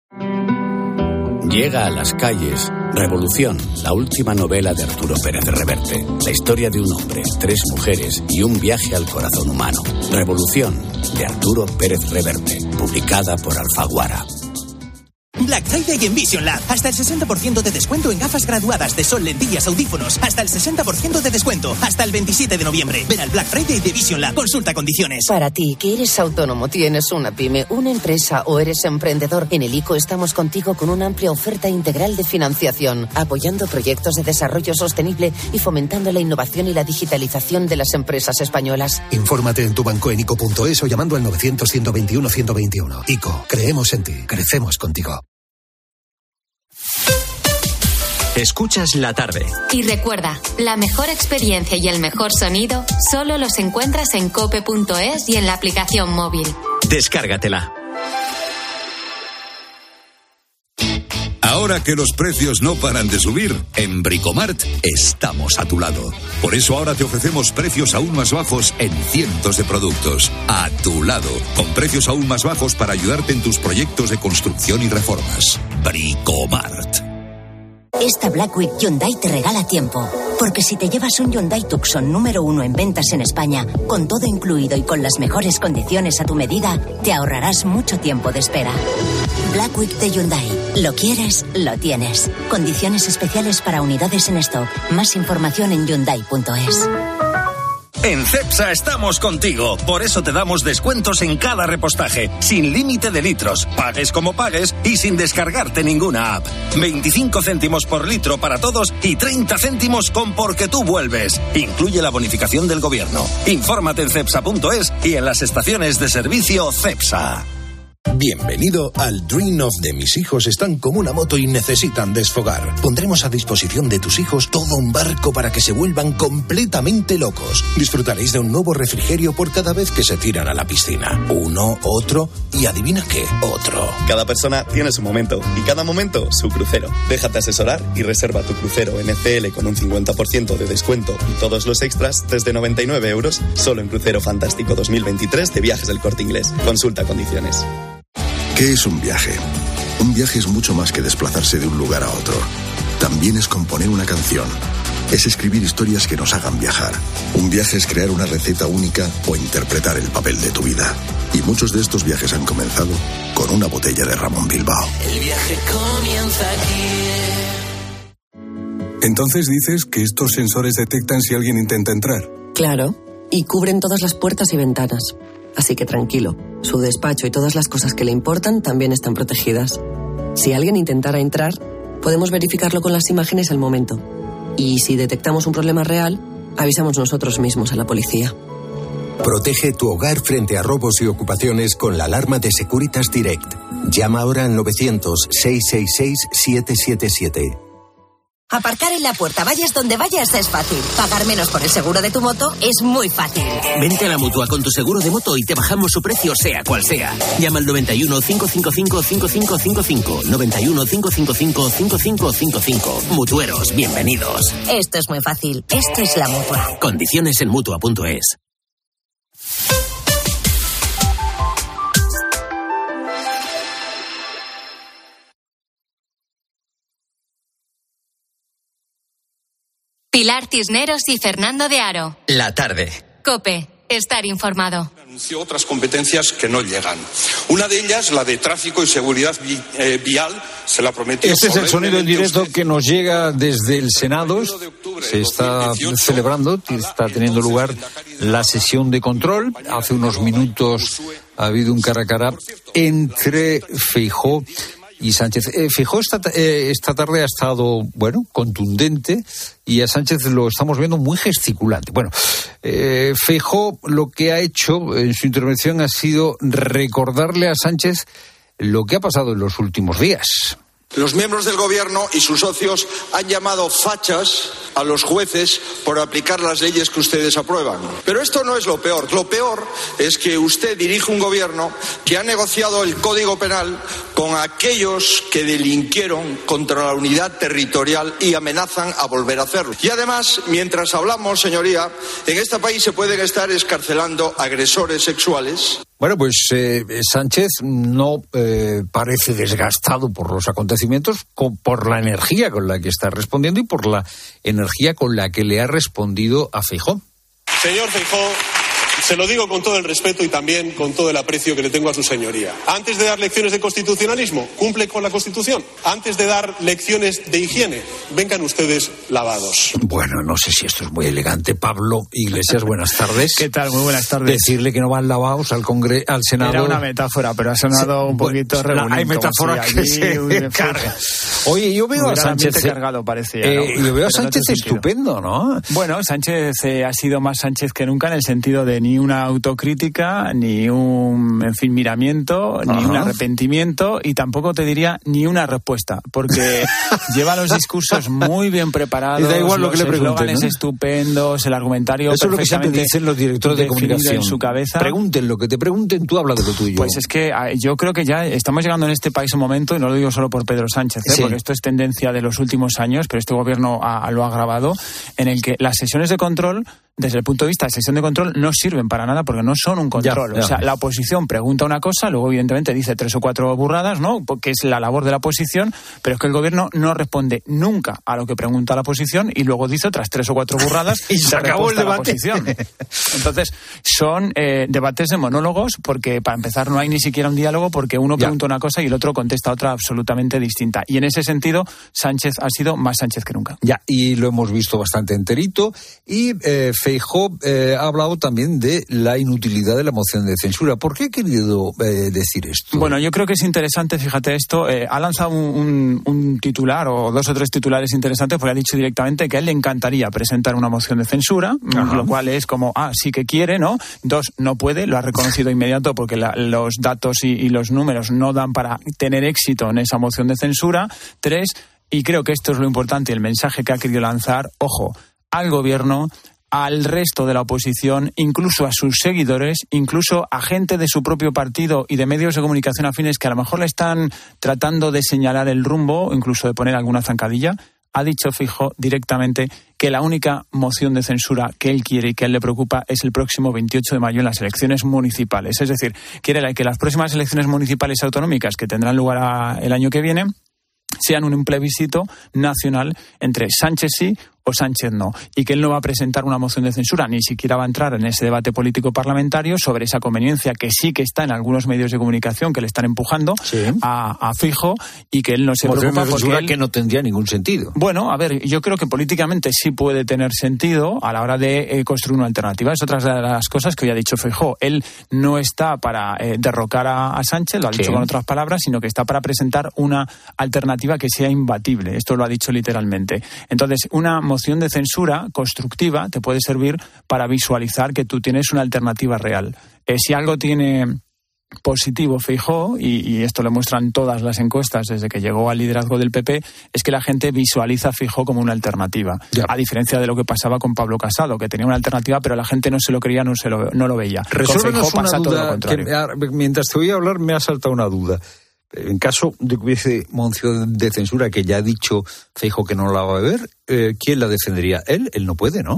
Llega a las calles Revolución, la última novela de Arturo Pérez Reverte. La historia de un hombre, 3 mujeres y un viaje al corazón humano. Revolución, de Arturo Pérez Reverte, publicada por Alfaguara. Black Friday en Vision Lab. Hasta el 60% de descuento en gafas graduadas de sol, lentillas, audífonos. Hasta el 60% de descuento. Hasta el 27 de noviembre. Ven al Black Friday de Vision Lab. Consulta condiciones. Para ti, que eres autónomo, tienes una pyme, una empresa o eres emprendedor, en el ICO estamos contigo con una amplia oferta integral de financiación, apoyando proyectos de desarrollo sostenible y fomentando la innovación y la digitalización de las empresas españolas. Infórmate en tu banco en ICO.es o llamando al 900-121-121. ICO, creemos en ti, crecemos contigo. Escuchas la tarde. Y recuerda, la mejor experiencia y el mejor sonido solo los encuentras en cope.es y en la aplicación móvil. Descárgatela. Ahora que los precios no paran de subir, en Bricomart estamos a tu lado. Por eso ahora te ofrecemos precios aún más bajos en cientos de productos. A tu lado, con precios aún más bajos para ayudarte en tus proyectos de construcción y reformas. Bricomart. Esta Black Week Hyundai te regala tiempo. Porque si te llevas un Hyundai Tucson número 1 en ventas en España, con todo incluido y con las mejores condiciones a tu medida, te ahorrarás mucho tiempo de espera. Black Week de Hyundai. Lo quieres, lo tienes. Condiciones especiales para unidades en stock. Más información en Hyundai.es. En Cepsa estamos contigo, por eso te damos descuentos en cada repostaje, sin límite de litros, pagues como pagues y sin descargarte ninguna app. 25 céntimos por litro para todos y 30 céntimos con Porque tú vuelves. Incluye la bonificación del gobierno. Infórmate en cepsa.es y en las estaciones de servicio Cepsa. Bienvenido al Dream of de mis hijos están como una moto y necesitan desfogar. Pondremos a disposición de tus hijos todo un barco para que se vuelvan completamente locos. Disfrutaréis de un nuevo refrigerio por cada vez que se tiran a la piscina. Uno, otro y adivina qué, otro. Cada persona tiene su momento y cada momento su crucero. Déjate asesorar y reserva tu crucero en ECL con un 50% de descuento y todos los extras desde 99 euros solo en Crucero Fantástico 2023 de Viajes del Corte Inglés. Consulta condiciones. ¿Qué es un viaje? Un viaje es mucho más que desplazarse de un lugar a otro. También es componer una canción. Es escribir historias que nos hagan viajar. Un viaje es crear una receta única o interpretar el papel de tu vida. Y muchos de estos viajes han comenzado con una botella de Ramón Bilbao. El viaje comienza aquí. Entonces dices que estos sensores detectan si alguien intenta entrar. Claro, y cubren todas las puertas y ventanas. Así que tranquilo, su despacho y todas las cosas que le importan también están protegidas. Si alguien intentara entrar, podemos verificarlo con las imágenes al momento. Y si detectamos un problema real, avisamos nosotros mismos a la policía. Protege tu hogar frente a robos y ocupaciones con la alarma de Securitas Direct. Llama ahora al 900-666-777. Aparcar en la puerta, vayas donde vayas, es fácil. Pagar menos por el seguro de tu moto es muy fácil. Vente a la Mutua con tu seguro de moto y te bajamos su precio sea cual sea. Llama al 91 555 5555. 91 555 5555. Mutueros, bienvenidos. Esto es muy fácil. Esto es la Mutua. Condiciones en Mutua.es. Pilar Cisneros y Fernando de Aro. La tarde. COPE. Estar informado. Anunció otras competencias que no llegan. Una de ellas, la de tráfico y seguridad vial, se la prometió. Este es el sonido en directo que nos llega desde el Senado. Se está celebrando, está teniendo lugar la sesión de control. Hace unos minutos ha habido un cara a cara entre Feijóo y Sánchez. Feijóo esta tarde ha estado, contundente, y a Sánchez lo estamos viendo muy gesticulante. Feijóo lo que ha hecho en su intervención ha sido recordarle a Sánchez lo que ha pasado en los últimos días. Los miembros del gobierno y sus socios han llamado fachas a los jueces por aplicar las leyes que ustedes aprueban. Pero esto no es lo peor. Lo peor es que usted dirige un gobierno que ha negociado el Código Penal con aquellos que delinquieron contra la unidad territorial y amenazan a volver a hacerlo. Y además, mientras hablamos, señoría, en este país se pueden estar excarcelando agresores sexuales. Sánchez no parece desgastado por los acontecimientos, por la energía con la que está respondiendo y por la energía con la que le ha respondido a Feijóo. Señor Feijóo, se lo digo con todo el respeto y también con todo el aprecio que le tengo a su señoría. Antes de dar lecciones de constitucionalismo, cumple con la Constitución. Antes de dar lecciones de higiene, vengan ustedes lavados. No sé si esto es muy elegante. Pablo Iglesias, buenas tardes. ¿Qué tal? Muy buenas tardes. Decirle que no van lavados al Senado. Era una metáfora, pero ha sonado un poquito regulín. Hay metáforas que se cargan. Oye, yo veo a Sánchez cargado, parecía, ¿no? Yo veo a Sánchez estupendo, ¿no? Sánchez ha sido más Sánchez que nunca, en el sentido de ni una autocrítica, ni un miramiento, ni un arrepentimiento, y tampoco te diría ni una respuesta, porque lleva los discursos muy bien preparados, y da igual lo que le pregunten, ¿no? Estupendos, el argumentario eso es lo que siempre dicen los directores de comunicación en su cabeza. Pregunten lo que te pregunten, tú habla de lo tuyo. Pues es que yo creo que ya estamos llegando en este país un momento, y no lo digo solo por Pedro Sánchez, sí, porque esto es tendencia de los últimos años, pero este gobierno lo ha agravado, en el que las sesiones de control, desde el punto de vista de sesión de control, no sirven para nada porque no son un control. Ya. O sea, la oposición pregunta una cosa, luego evidentemente dice 3 o 4 burradas, ¿no? Porque es la labor de la oposición, pero es que el gobierno no responde nunca a lo que pregunta la oposición y luego dice otras 3 o 4 burradas y se acabó el debate. Entonces, son debates de monólogos, porque para empezar no hay ni siquiera un diálogo, porque uno pregunta una cosa y el otro contesta otra absolutamente distinta. Y en ese sentido, Sánchez ha sido más Sánchez que nunca. Y lo hemos visto bastante enterito. Y Feijóo ha hablado también de la inutilidad de la moción de censura. ¿Por qué ha querido decir esto? Yo creo que es interesante, fíjate esto, ha lanzado un titular o 2 o 3 titulares interesantes, porque ha dicho directamente que a él le encantaría presentar una moción de censura, lo cual es como, sí que quiere, ¿no? 2, no puede, lo ha reconocido inmediato porque los datos y los números no dan para tener éxito en esa moción de censura. 3, y creo que esto es lo importante, el mensaje que ha querido lanzar, ojo, al gobierno, al resto de la oposición, incluso a sus seguidores, incluso a gente de su propio partido y de medios de comunicación afines que a lo mejor le están tratando de señalar el rumbo, incluso de poner alguna zancadilla. Ha dicho Feijóo directamente que la única moción de censura que él quiere y que a él le preocupa es el próximo 28 de mayo en las elecciones municipales. Es decir, quiere que las próximas elecciones municipales autonómicas, que tendrán lugar el año que viene, sean un plebiscito nacional entre Sánchez sí o Sánchez no, y que él no va a presentar una moción de censura, ni siquiera va a entrar en ese debate político parlamentario sobre esa conveniencia que sí que está en algunos medios de comunicación que le están empujando a Feijóo, y que él no se preocupa porque que no tendría ningún sentido. Yo creo que políticamente sí puede tener sentido a la hora de construir una alternativa. Es otra de las cosas que hoy ha dicho Feijóo. Él no está para derrocar a Sánchez, lo ha dicho con otras palabras, sino que está para presentar una alternativa que sea imbatible. Esto lo ha dicho literalmente. Entonces, una moción de censura constructiva te puede servir para visualizar que tú tienes una alternativa real. Si algo tiene positivo Feijóo, y esto lo muestran todas las encuestas desde que llegó al liderazgo del PP, es que la gente visualiza a Feijóo como una alternativa, a diferencia de lo que pasaba con Pablo Casado, que tenía una alternativa pero la gente no se lo creía, no lo veía. Resuélvenos una duda que mientras te voy a hablar me ha saltado una duda. En caso de que hubiese moción de censura, que ya ha dicho Feijóo que no la va a beber, ¿quién la defendería? Él no puede, ¿no?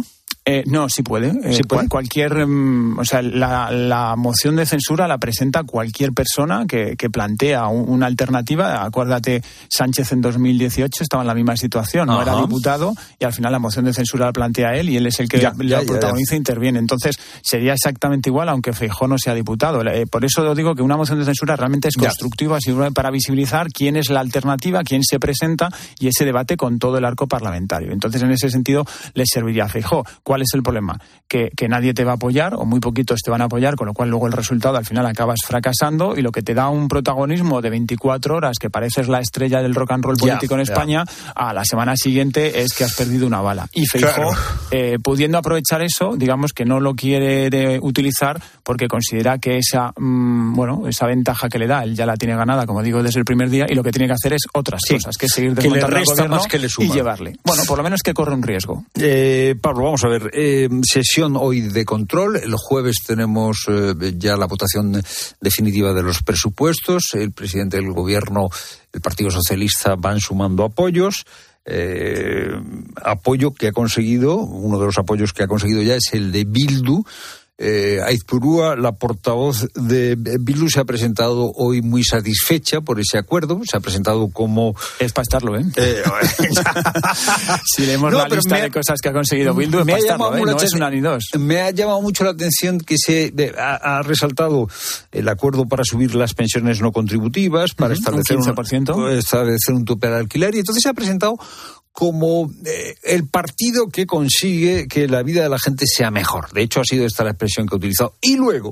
No, sí puede. ¿Sí puede? Cualquier, o sea, la moción de censura la presenta cualquier persona que plantea una alternativa. Acuérdate, Sánchez en 2018 estaba en la misma situación, no era diputado y al final la moción de censura la plantea él y él es el que la protagoniza e interviene. Entonces sería exactamente igual aunque Feijóo no sea diputado. Por eso digo que una moción de censura realmente es constructiva, sirve para visibilizar quién es la alternativa, quién se presenta y ese debate con todo el arco parlamentario. Entonces en ese sentido les serviría a Feijóo. ¿Cuál es el problema? Que nadie te va a apoyar o muy poquitos te van a apoyar, con lo cual luego el resultado al final acabas fracasando y lo que te da un protagonismo de 24 horas que pareces la estrella del rock and roll político en España, a la semana siguiente es que has perdido una bala. Y Feijóo, pudiendo aprovechar eso, digamos que no lo quiere utilizar porque considera que esa ventaja que le da, él ya la tiene ganada, como digo, desde el primer día y lo que tiene que hacer es otras cosas, que es seguir desmontando al gobierno más que le suma. Y llevarle. Bueno, por lo menos que corre un riesgo. Pablo, vamos a ver, sesión hoy de control. El jueves tenemos ya la votación definitiva de los presupuestos. El presidente del gobierno, el Partido Socialista, van sumando apoyos. Apoyo que ha conseguido, uno de los apoyos que ha conseguido ya es el de Bildu. Aizpurúa, la portavoz de Bildu, se ha presentado hoy muy satisfecha por ese acuerdo. Se ha presentado como... Es para estarlo, si leemos la lista de cosas que ha conseguido Bildu, es para estarlo, no es una ni dos. Me ha llamado mucho la atención que se ha resaltado el acuerdo para subir las pensiones no contributivas, para establecer un 15%. Establecer un tope al alquiler, y entonces se ha presentado como el partido que consigue que la vida de la gente sea mejor. De hecho, ha sido esta la expresión que ha utilizado. Y luego,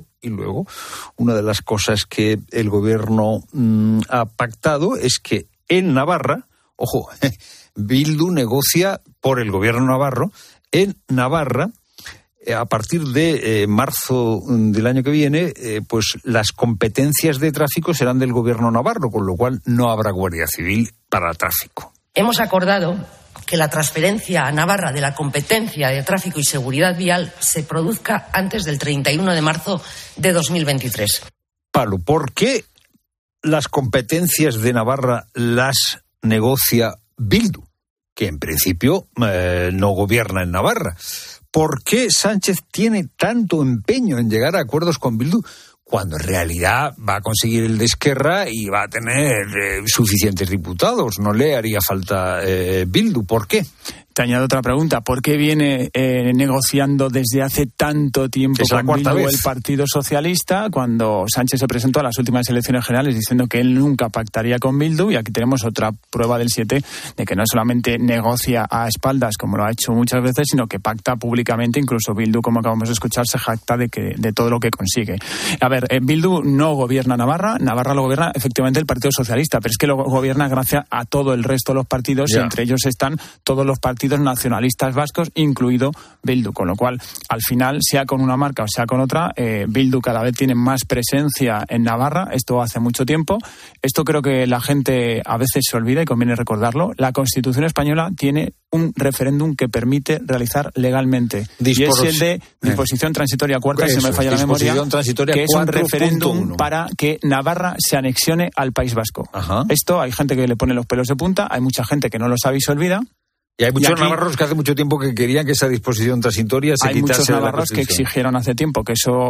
una de las cosas que el gobierno ha pactado es que en Navarra, ojo, Bildu negocia por el gobierno navarro, en Navarra, a partir de marzo del año que viene, pues las competencias de tráfico serán del gobierno navarro, con lo cual no habrá Guardia Civil para el tráfico. Hemos acordado que la transferencia a Navarra de la competencia de tráfico y seguridad vial se produzca antes del 31 de marzo de 2023. Pablo, ¿por qué las competencias de Navarra las negocia Bildu, que en principio no gobierna en Navarra? ¿Por qué Sánchez tiene tanto empeño en llegar a acuerdos con Bildu, cuando en realidad va a conseguir el de Esquerra y va a tener suficientes diputados? No le haría falta Bildu. ¿Por qué? Te añado otra pregunta. ¿Por qué viene negociando desde hace tanto tiempo con Bildu el Partido Socialista, cuando Sánchez se presentó a las últimas elecciones generales diciendo que él nunca pactaría con Bildu? Y aquí tenemos otra prueba del 7 de que no solamente negocia a espaldas, como lo ha hecho muchas veces, sino que pacta públicamente. Incluso Bildu, como acabamos de escuchar, se jacta de todo lo que consigue. A ver, Bildu no gobierna Navarra lo gobierna efectivamente el Partido Socialista, pero es que lo gobierna gracias a todo el resto de los partidos, y entre ellos están todos los partidos nacionalistas vascos, incluido Bildu, con lo cual, al final, sea con una marca o sea con otra, Bildu cada vez tiene más presencia en Navarra. Esto hace mucho tiempo. Esto creo que la gente a veces se olvida y conviene recordarlo. La Constitución española tiene un referéndum que permite realizar legalmente, y es el de disposición transitoria cuarta, si no me falla la memoria, que es un referéndum para que Navarra se anexione al País Vasco. Esto hay gente que le pone los pelos de punta, hay mucha gente que no lo sabe y se olvida. Y hay muchos navarros que hace mucho tiempo que querían que esa disposición transitoria se quitase. Hay muchos navarros que exigieron hace tiempo que eso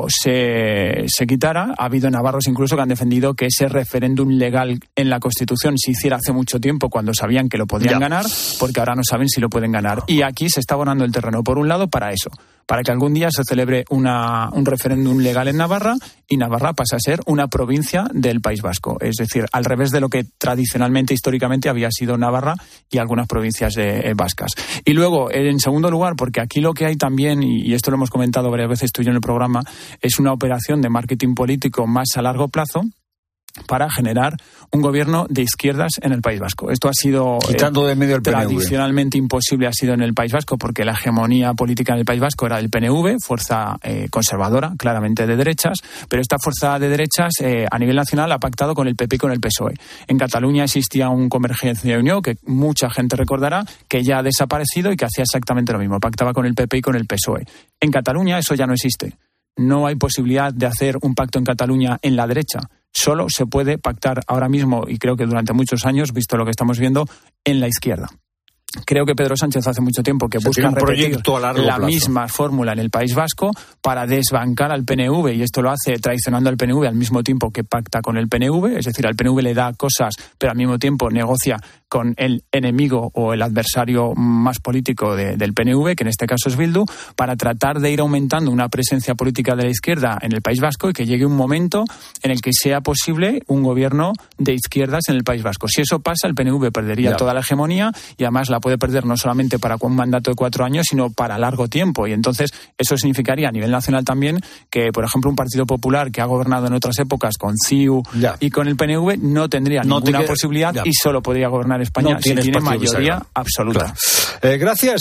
se quitara. Ha habido navarros incluso que han defendido que ese referéndum legal en la Constitución se hiciera hace mucho tiempo, cuando sabían que lo podían ganar, porque ahora no saben si lo pueden ganar. Y aquí se está abonando el terreno, por un lado, para eso, para que algún día se celebre un referéndum legal en Navarra y Navarra pasa a ser una provincia del País Vasco. Es decir, al revés de lo que tradicionalmente, históricamente, había sido Navarra y algunas provincias vascas. Y luego, en segundo lugar, porque aquí lo que hay también, y esto lo hemos comentado varias veces tú y yo en el programa, es una operación de marketing político más a largo plazo para generar un gobierno de izquierdas en el País Vasco. Esto ha sido quitando de medio el PNV. Tradicionalmente imposible ha sido en el País Vasco, porque la hegemonía política en el País Vasco era el PNV, fuerza conservadora, claramente de derechas, pero esta fuerza de derechas a nivel nacional ha pactado con el PP y con el PSOE. En Cataluña existía un Convergencia y Unió, que mucha gente recordará, que ya ha desaparecido y que hacía exactamente lo mismo, pactaba con el PP y con el PSOE. En Cataluña eso ya no existe. No hay posibilidad de hacer un pacto en Cataluña en la derecha. Solo se puede pactar ahora mismo, y creo que durante muchos años, visto lo que estamos viendo, en la izquierda. Creo que Pedro Sánchez hace mucho tiempo que busca repetir la misma fórmula en el País Vasco para desbancar al PNV, y esto lo hace traicionando al PNV al mismo tiempo que pacta con el PNV, es decir, al PNV le da cosas, pero al mismo tiempo negocia con el enemigo o el adversario más político del PNV, que en este caso es Bildu, para tratar de ir aumentando una presencia política de la izquierda en el País Vasco y que llegue un momento en el que sea posible un gobierno de izquierdas en el País Vasco. Si eso pasa, el PNV perdería toda la hegemonía y además la puede perder no solamente para un mandato de 4 años, sino para largo tiempo. Y entonces eso significaría a nivel nacional también que, por ejemplo, un Partido Popular que ha gobernado en otras épocas con CiU y con el PNV no tendría ninguna posibilidad y solo podría gobernar España si tiene mayoría absoluta. Claro. Gracias,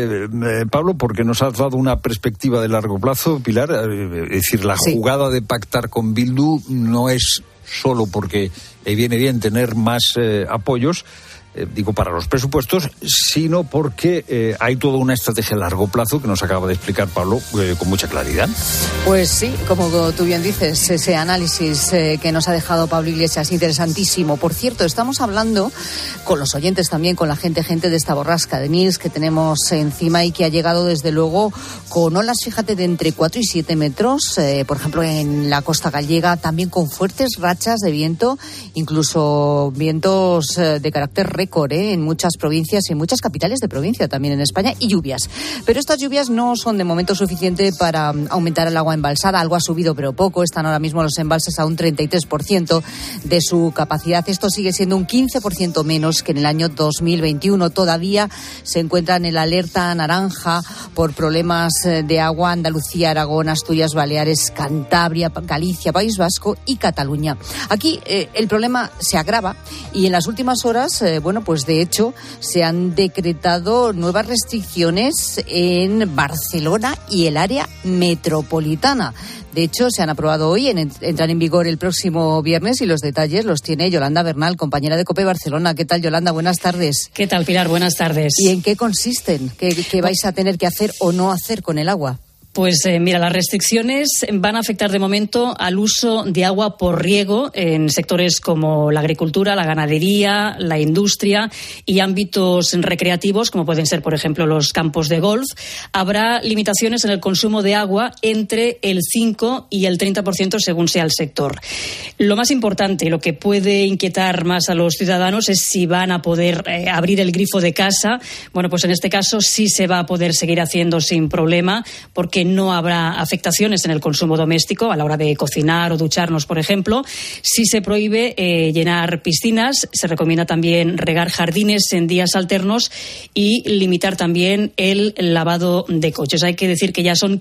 Pablo, porque nos has dado una perspectiva de largo plazo, Pilar. Es decir, la jugada de pactar con Bildu no es solo porque viene bien tener más apoyos, digo, para los presupuestos, sino porque hay toda una estrategia a largo plazo que nos acaba de explicar Pablo con mucha claridad. Pues sí, como tú bien dices, ese análisis que nos ha dejado Pablo Iglesias, interesantísimo. Por cierto, estamos hablando con los oyentes también, con la gente de esta borrasca de Nils que tenemos encima y que ha llegado desde luego con olas, fíjate, de entre 4 y 7 metros, por ejemplo en la costa gallega, también con fuertes rachas de viento, incluso vientos de carácter récord en muchas provincias y en muchas capitales de provincia también en España, y lluvias. Pero estas lluvias no son de momento suficiente para aumentar el agua embalsada. Algo ha subido, pero poco. Están ahora mismo los embalses a un 33% de su capacidad. Esto sigue siendo un 15% menos que en el año 2021. Todavía se encuentran en la alerta naranja por problemas de agua Andalucía, Aragón, Asturias, Baleares, Cantabria, Galicia, País Vasco y Cataluña. Aquí el problema se agrava y en las últimas horas, pues de hecho se han decretado nuevas restricciones en Barcelona y el área metropolitana. De hecho, se han aprobado hoy, entran en vigor el próximo viernes y los detalles los tiene Yolanda Bernal, compañera de COPE Barcelona. ¿Qué tal, Yolanda? Buenas tardes. ¿Qué tal, Pilar? Buenas tardes. ¿Y en qué consisten? ¿Qué vais a tener que hacer o no hacer con el agua? Pues mira, las restricciones van a afectar de momento al uso de agua por riego en sectores como la agricultura, la ganadería, la industria y ámbitos recreativos, como pueden ser, por ejemplo, los campos de golf. Habrá limitaciones en el consumo de agua entre el 5 y el 30% según sea el sector. Lo más importante, lo que puede inquietar más a los ciudadanos es si van a poder abrir el grifo de casa. Bueno, pues en este caso sí se va a poder seguir haciendo sin problema, porque no habrá afectaciones en el consumo doméstico a la hora de cocinar o ducharnos, por ejemplo. Sí se prohíbe llenar piscinas, se recomienda también regar jardines en días alternos y limitar también el lavado de coches. Hay que decir que ya son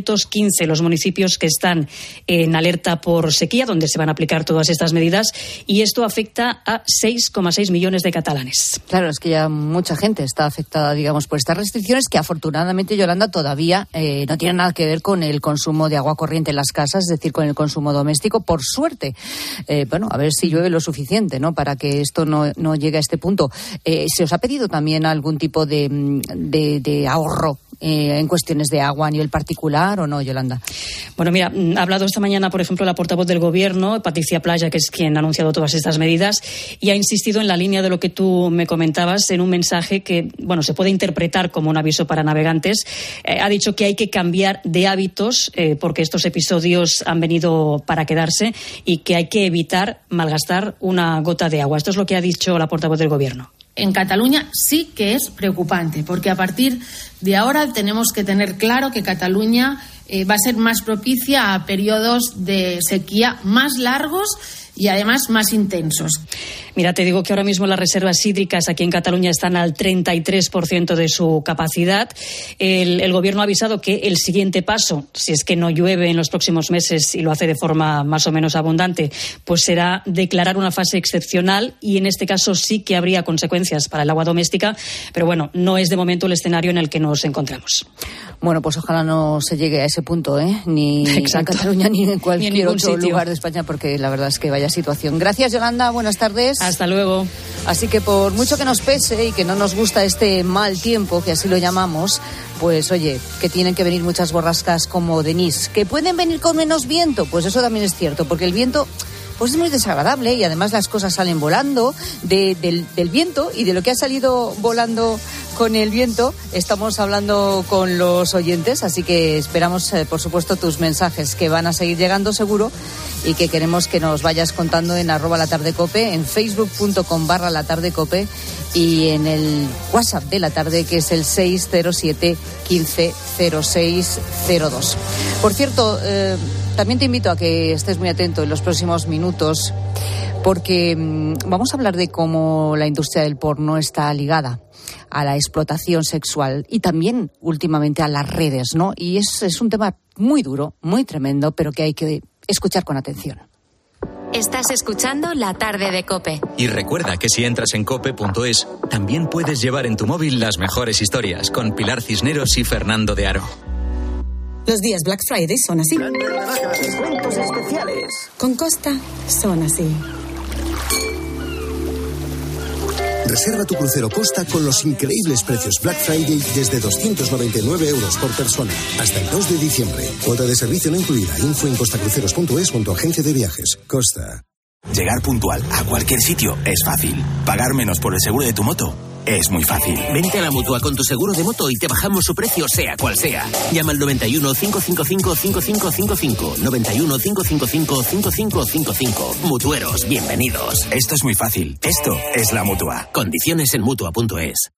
515 los municipios que están en alerta por sequía, donde se van a aplicar todas estas medidas, y esto afecta a 6,6 millones de catalanes. Claro, es que ya mucha gente está afectada, digamos, por estas restricciones que afortunadamente, Yolanda, todavía no tienen nada que ver con el consumo de agua corriente en las casas, es decir, con el consumo doméstico, por suerte. A ver si llueve lo suficiente, ¿no?, para que esto no llegue a este punto. ¿Se os ha pedido también algún tipo de ahorro en cuestiones de agua a nivel particular o no, Yolanda? Bueno, mira, ha hablado esta mañana, por ejemplo, la portavoz del Gobierno, Patricia Playa, que es quien ha anunciado todas estas medidas, y ha insistido en la línea de lo que tú me comentabas, en un mensaje que, se puede interpretar como un aviso para navegantes. Ha dicho que hay que cambiar de hábitos porque estos episodios han venido para quedarse y que hay que evitar malgastar una gota de agua. Esto es lo que ha dicho la portavoz del Gobierno. En Cataluña sí que es preocupante, porque a partir de ahora tenemos que tener claro que Cataluña va a ser más propicia a periodos de sequía más largos y además más intensos. Mira, te digo que ahora mismo las reservas hídricas aquí en Cataluña están al 33% de su capacidad. El Gobierno ha avisado que el siguiente paso, si es que no llueve en los próximos meses y lo hace de forma más o menos abundante, pues será declarar una fase excepcional, y en este caso sí que habría consecuencias para el agua doméstica, pero no es de momento el escenario en el que nos encontramos. Bueno, pues ojalá no se llegue a ese punto, ni en Cataluña ni en cualquier otro lugar de España, porque la verdad es que vaya situación. Gracias, Yolanda, buenas tardes. Hasta luego. Así que por mucho que nos pese y que no nos gusta este mal tiempo, que así lo llamamos, pues oye, que tienen que venir muchas borrascas como Denise. ¿Que pueden venir con menos viento? Pues eso también es cierto, porque el viento pues es muy desagradable y además las cosas salen volando del viento, y de lo que ha salido volando con el viento estamos hablando con los oyentes, así que esperamos, por supuesto, tus mensajes, que van a seguir llegando seguro, y que queremos que nos vayas contando en @latardecope, en facebook.com/latardecope y en el WhatsApp de la tarde, que es el 607 15 06 02. Por cierto, también te invito a que estés muy atento en los próximos minutos, porque vamos a hablar de cómo la industria del porno está ligada a la explotación sexual y también últimamente a las redes, ¿no? Y es un tema muy duro, muy tremendo, pero que hay que escuchar con atención. Estás escuchando La Tarde de COPE. Y recuerda que si entras en cope.es, también puedes llevar en tu móvil las mejores historias con Pilar Cisneros y Fernando de Aro. Los días Black Friday son así. Descuentos especiales. Con Costa son así. Reserva tu crucero Costa con los increíbles precios Black Friday desde 299 euros por persona hasta el 2 de diciembre. Cuota de servicio no incluida. Info en costacruceros.es con tu agencia de viajes. Costa. Llegar puntual a cualquier sitio es fácil. Pagar menos por el seguro de tu moto es muy fácil. Vente a la Mutua con tu seguro de moto y te bajamos su precio, sea cual sea. Llama al 91 555 5555. 91 555 5555. Mutueros, bienvenidos. Esto es muy fácil. Esto es la Mutua. Condiciones en Mutua.es.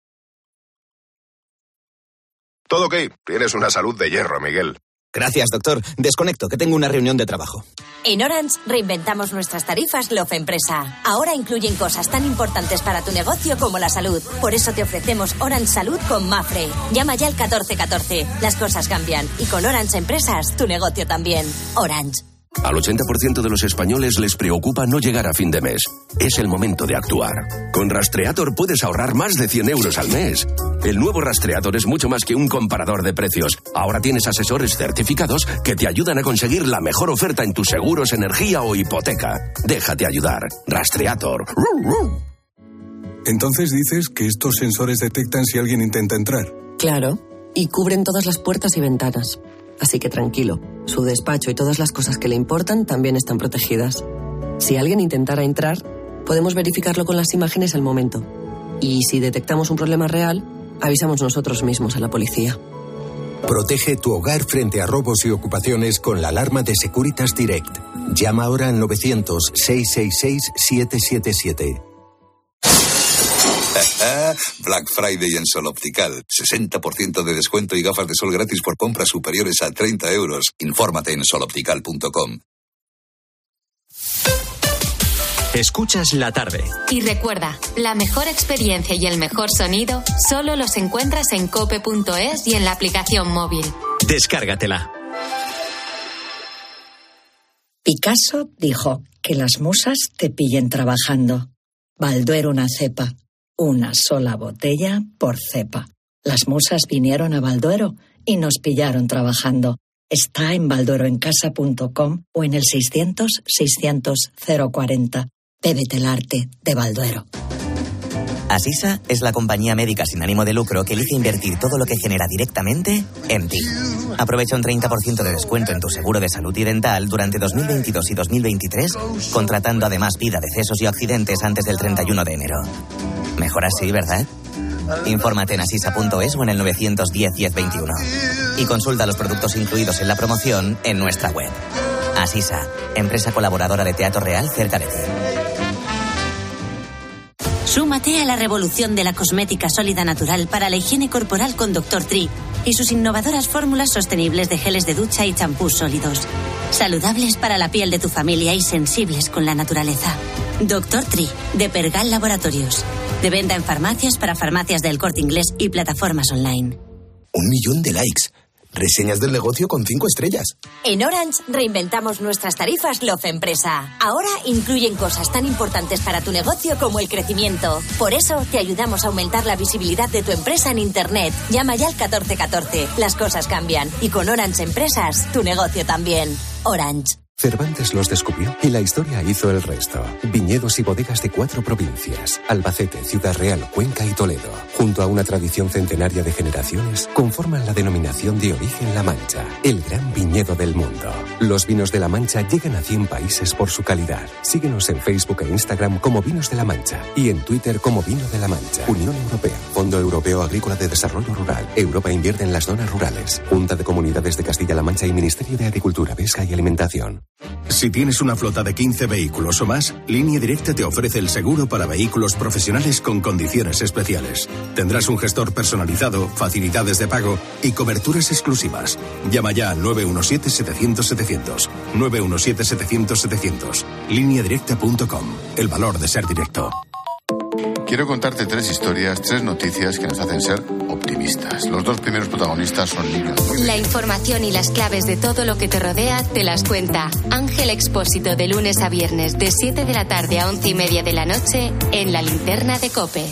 Todo ok. Tienes una salud de hierro, Miguel. Gracias, doctor. Desconecto, que tengo una reunión de trabajo. En Orange reinventamos nuestras tarifas Love Empresa. Ahora incluyen cosas tan importantes para tu negocio como la salud. Por eso te ofrecemos Orange Salud con Mapfre. Llama ya al 1414. Las cosas cambian. Y con Orange Empresas, tu negocio también. Orange. Al 80% de los españoles les preocupa no llegar a fin de mes. Es el momento de actuar. Con Rastreator puedes ahorrar más de 100 euros al mes. El nuevo Rastreator es mucho más que un comparador de precios. Ahora tienes asesores certificados que te ayudan a conseguir la mejor oferta en tus seguros, energía o hipoteca. Déjate ayudar. Rastreator. Entonces dices que estos sensores detectan si alguien intenta entrar. Claro, y cubren todas las puertas y ventanas. Así que tranquilo, su despacho y todas las cosas que le importan también están protegidas. Si alguien intentara entrar, podemos verificarlo con las imágenes al momento. Y si detectamos un problema real, avisamos nosotros mismos a la policía. Protege tu hogar frente a robos y ocupaciones con la alarma de Securitas Direct. Llama ahora al 900-666-777. Black Friday en Sol Optical. 60% de descuento y gafas de sol gratis por compras superiores a 30 euros. Infórmate en soloptical.com. Escuchas La Tarde. Y recuerda, la mejor experiencia y el mejor sonido solo los encuentras en cope.es y en la aplicación móvil. Descárgatela. Picasso dijo que las musas te pillen trabajando. Balduero una cepa. Una sola botella por cepa. Las musas vinieron a Balduero y nos pillaron trabajando. Está en baldueroencasa.com o en el 600-600-040. Bébete el arte de Balduero. Asisa es la compañía médica sin ánimo de lucro que elige invertir todo lo que genera directamente en ti. Aprovecha un 30% de descuento en tu seguro de salud y dental durante 2022 y 2023, contratando además vida, decesos y accidentes antes del 31 de enero. Mejor así, ¿verdad? Infórmate en asisa.es o en el 910 1021. Y consulta los productos incluidos en la promoción en nuestra web. Asisa, empresa colaboradora de Teatro Real cerca de ti. Súmate a la revolución de la cosmética sólida natural para la higiene corporal con Dr. Tree y sus innovadoras fórmulas sostenibles de geles de ducha y champús sólidos. Saludables para la piel de tu familia y sensibles con la naturaleza. Dr. Tree, de Pergal Laboratorios. De venta en farmacias para farmacias del Corte Inglés y plataformas online. 1 millón de likes. Reseñas del negocio con 5 estrellas. En Orange reinventamos nuestras tarifas Love Empresa. Ahora incluyen cosas tan importantes para tu negocio como el crecimiento. Por eso te ayudamos a aumentar la visibilidad de tu empresa en Internet. Llama ya al 1414. Las cosas cambian. Y con Orange Empresas, tu negocio también. Orange. Cervantes los descubrió y la historia hizo el resto. Viñedos y bodegas de 4 provincias: Albacete, Ciudad Real, Cuenca y Toledo. Junto a una tradición centenaria de generaciones, conforman la denominación de origen La Mancha, el gran viñedo del mundo. Los vinos de La Mancha llegan a 100 países por su calidad. Síguenos en Facebook e Instagram como Vinos de La Mancha y en Twitter como Vino de La Mancha. Unión Europea, Fondo Europeo Agrícola de Desarrollo Rural. Europa invierte en las zonas rurales. Junta de Comunidades de Castilla-La Mancha y Ministerio de Agricultura, Pesca y Alimentación. Si tienes una flota de 15 vehículos o más, Línea Directa te ofrece el seguro para vehículos profesionales con condiciones especiales. Tendrás un gestor personalizado, facilidades de pago y coberturas exclusivas. Llama ya al 917-700-700. 917-700-700. Lineadirecta.com. El valor de ser directo. Quiero contarte 3 historias, 3 noticias que nos hacen ser optimistas. Los 2 primeros protagonistas son niños. La información y las claves de todo lo que te rodea te las cuenta Ángel Expósito de lunes a viernes de 7 de la tarde a 11:30 de la noche en La Linterna de COPE.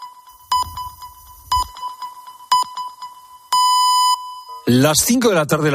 Las 5 de la tarde.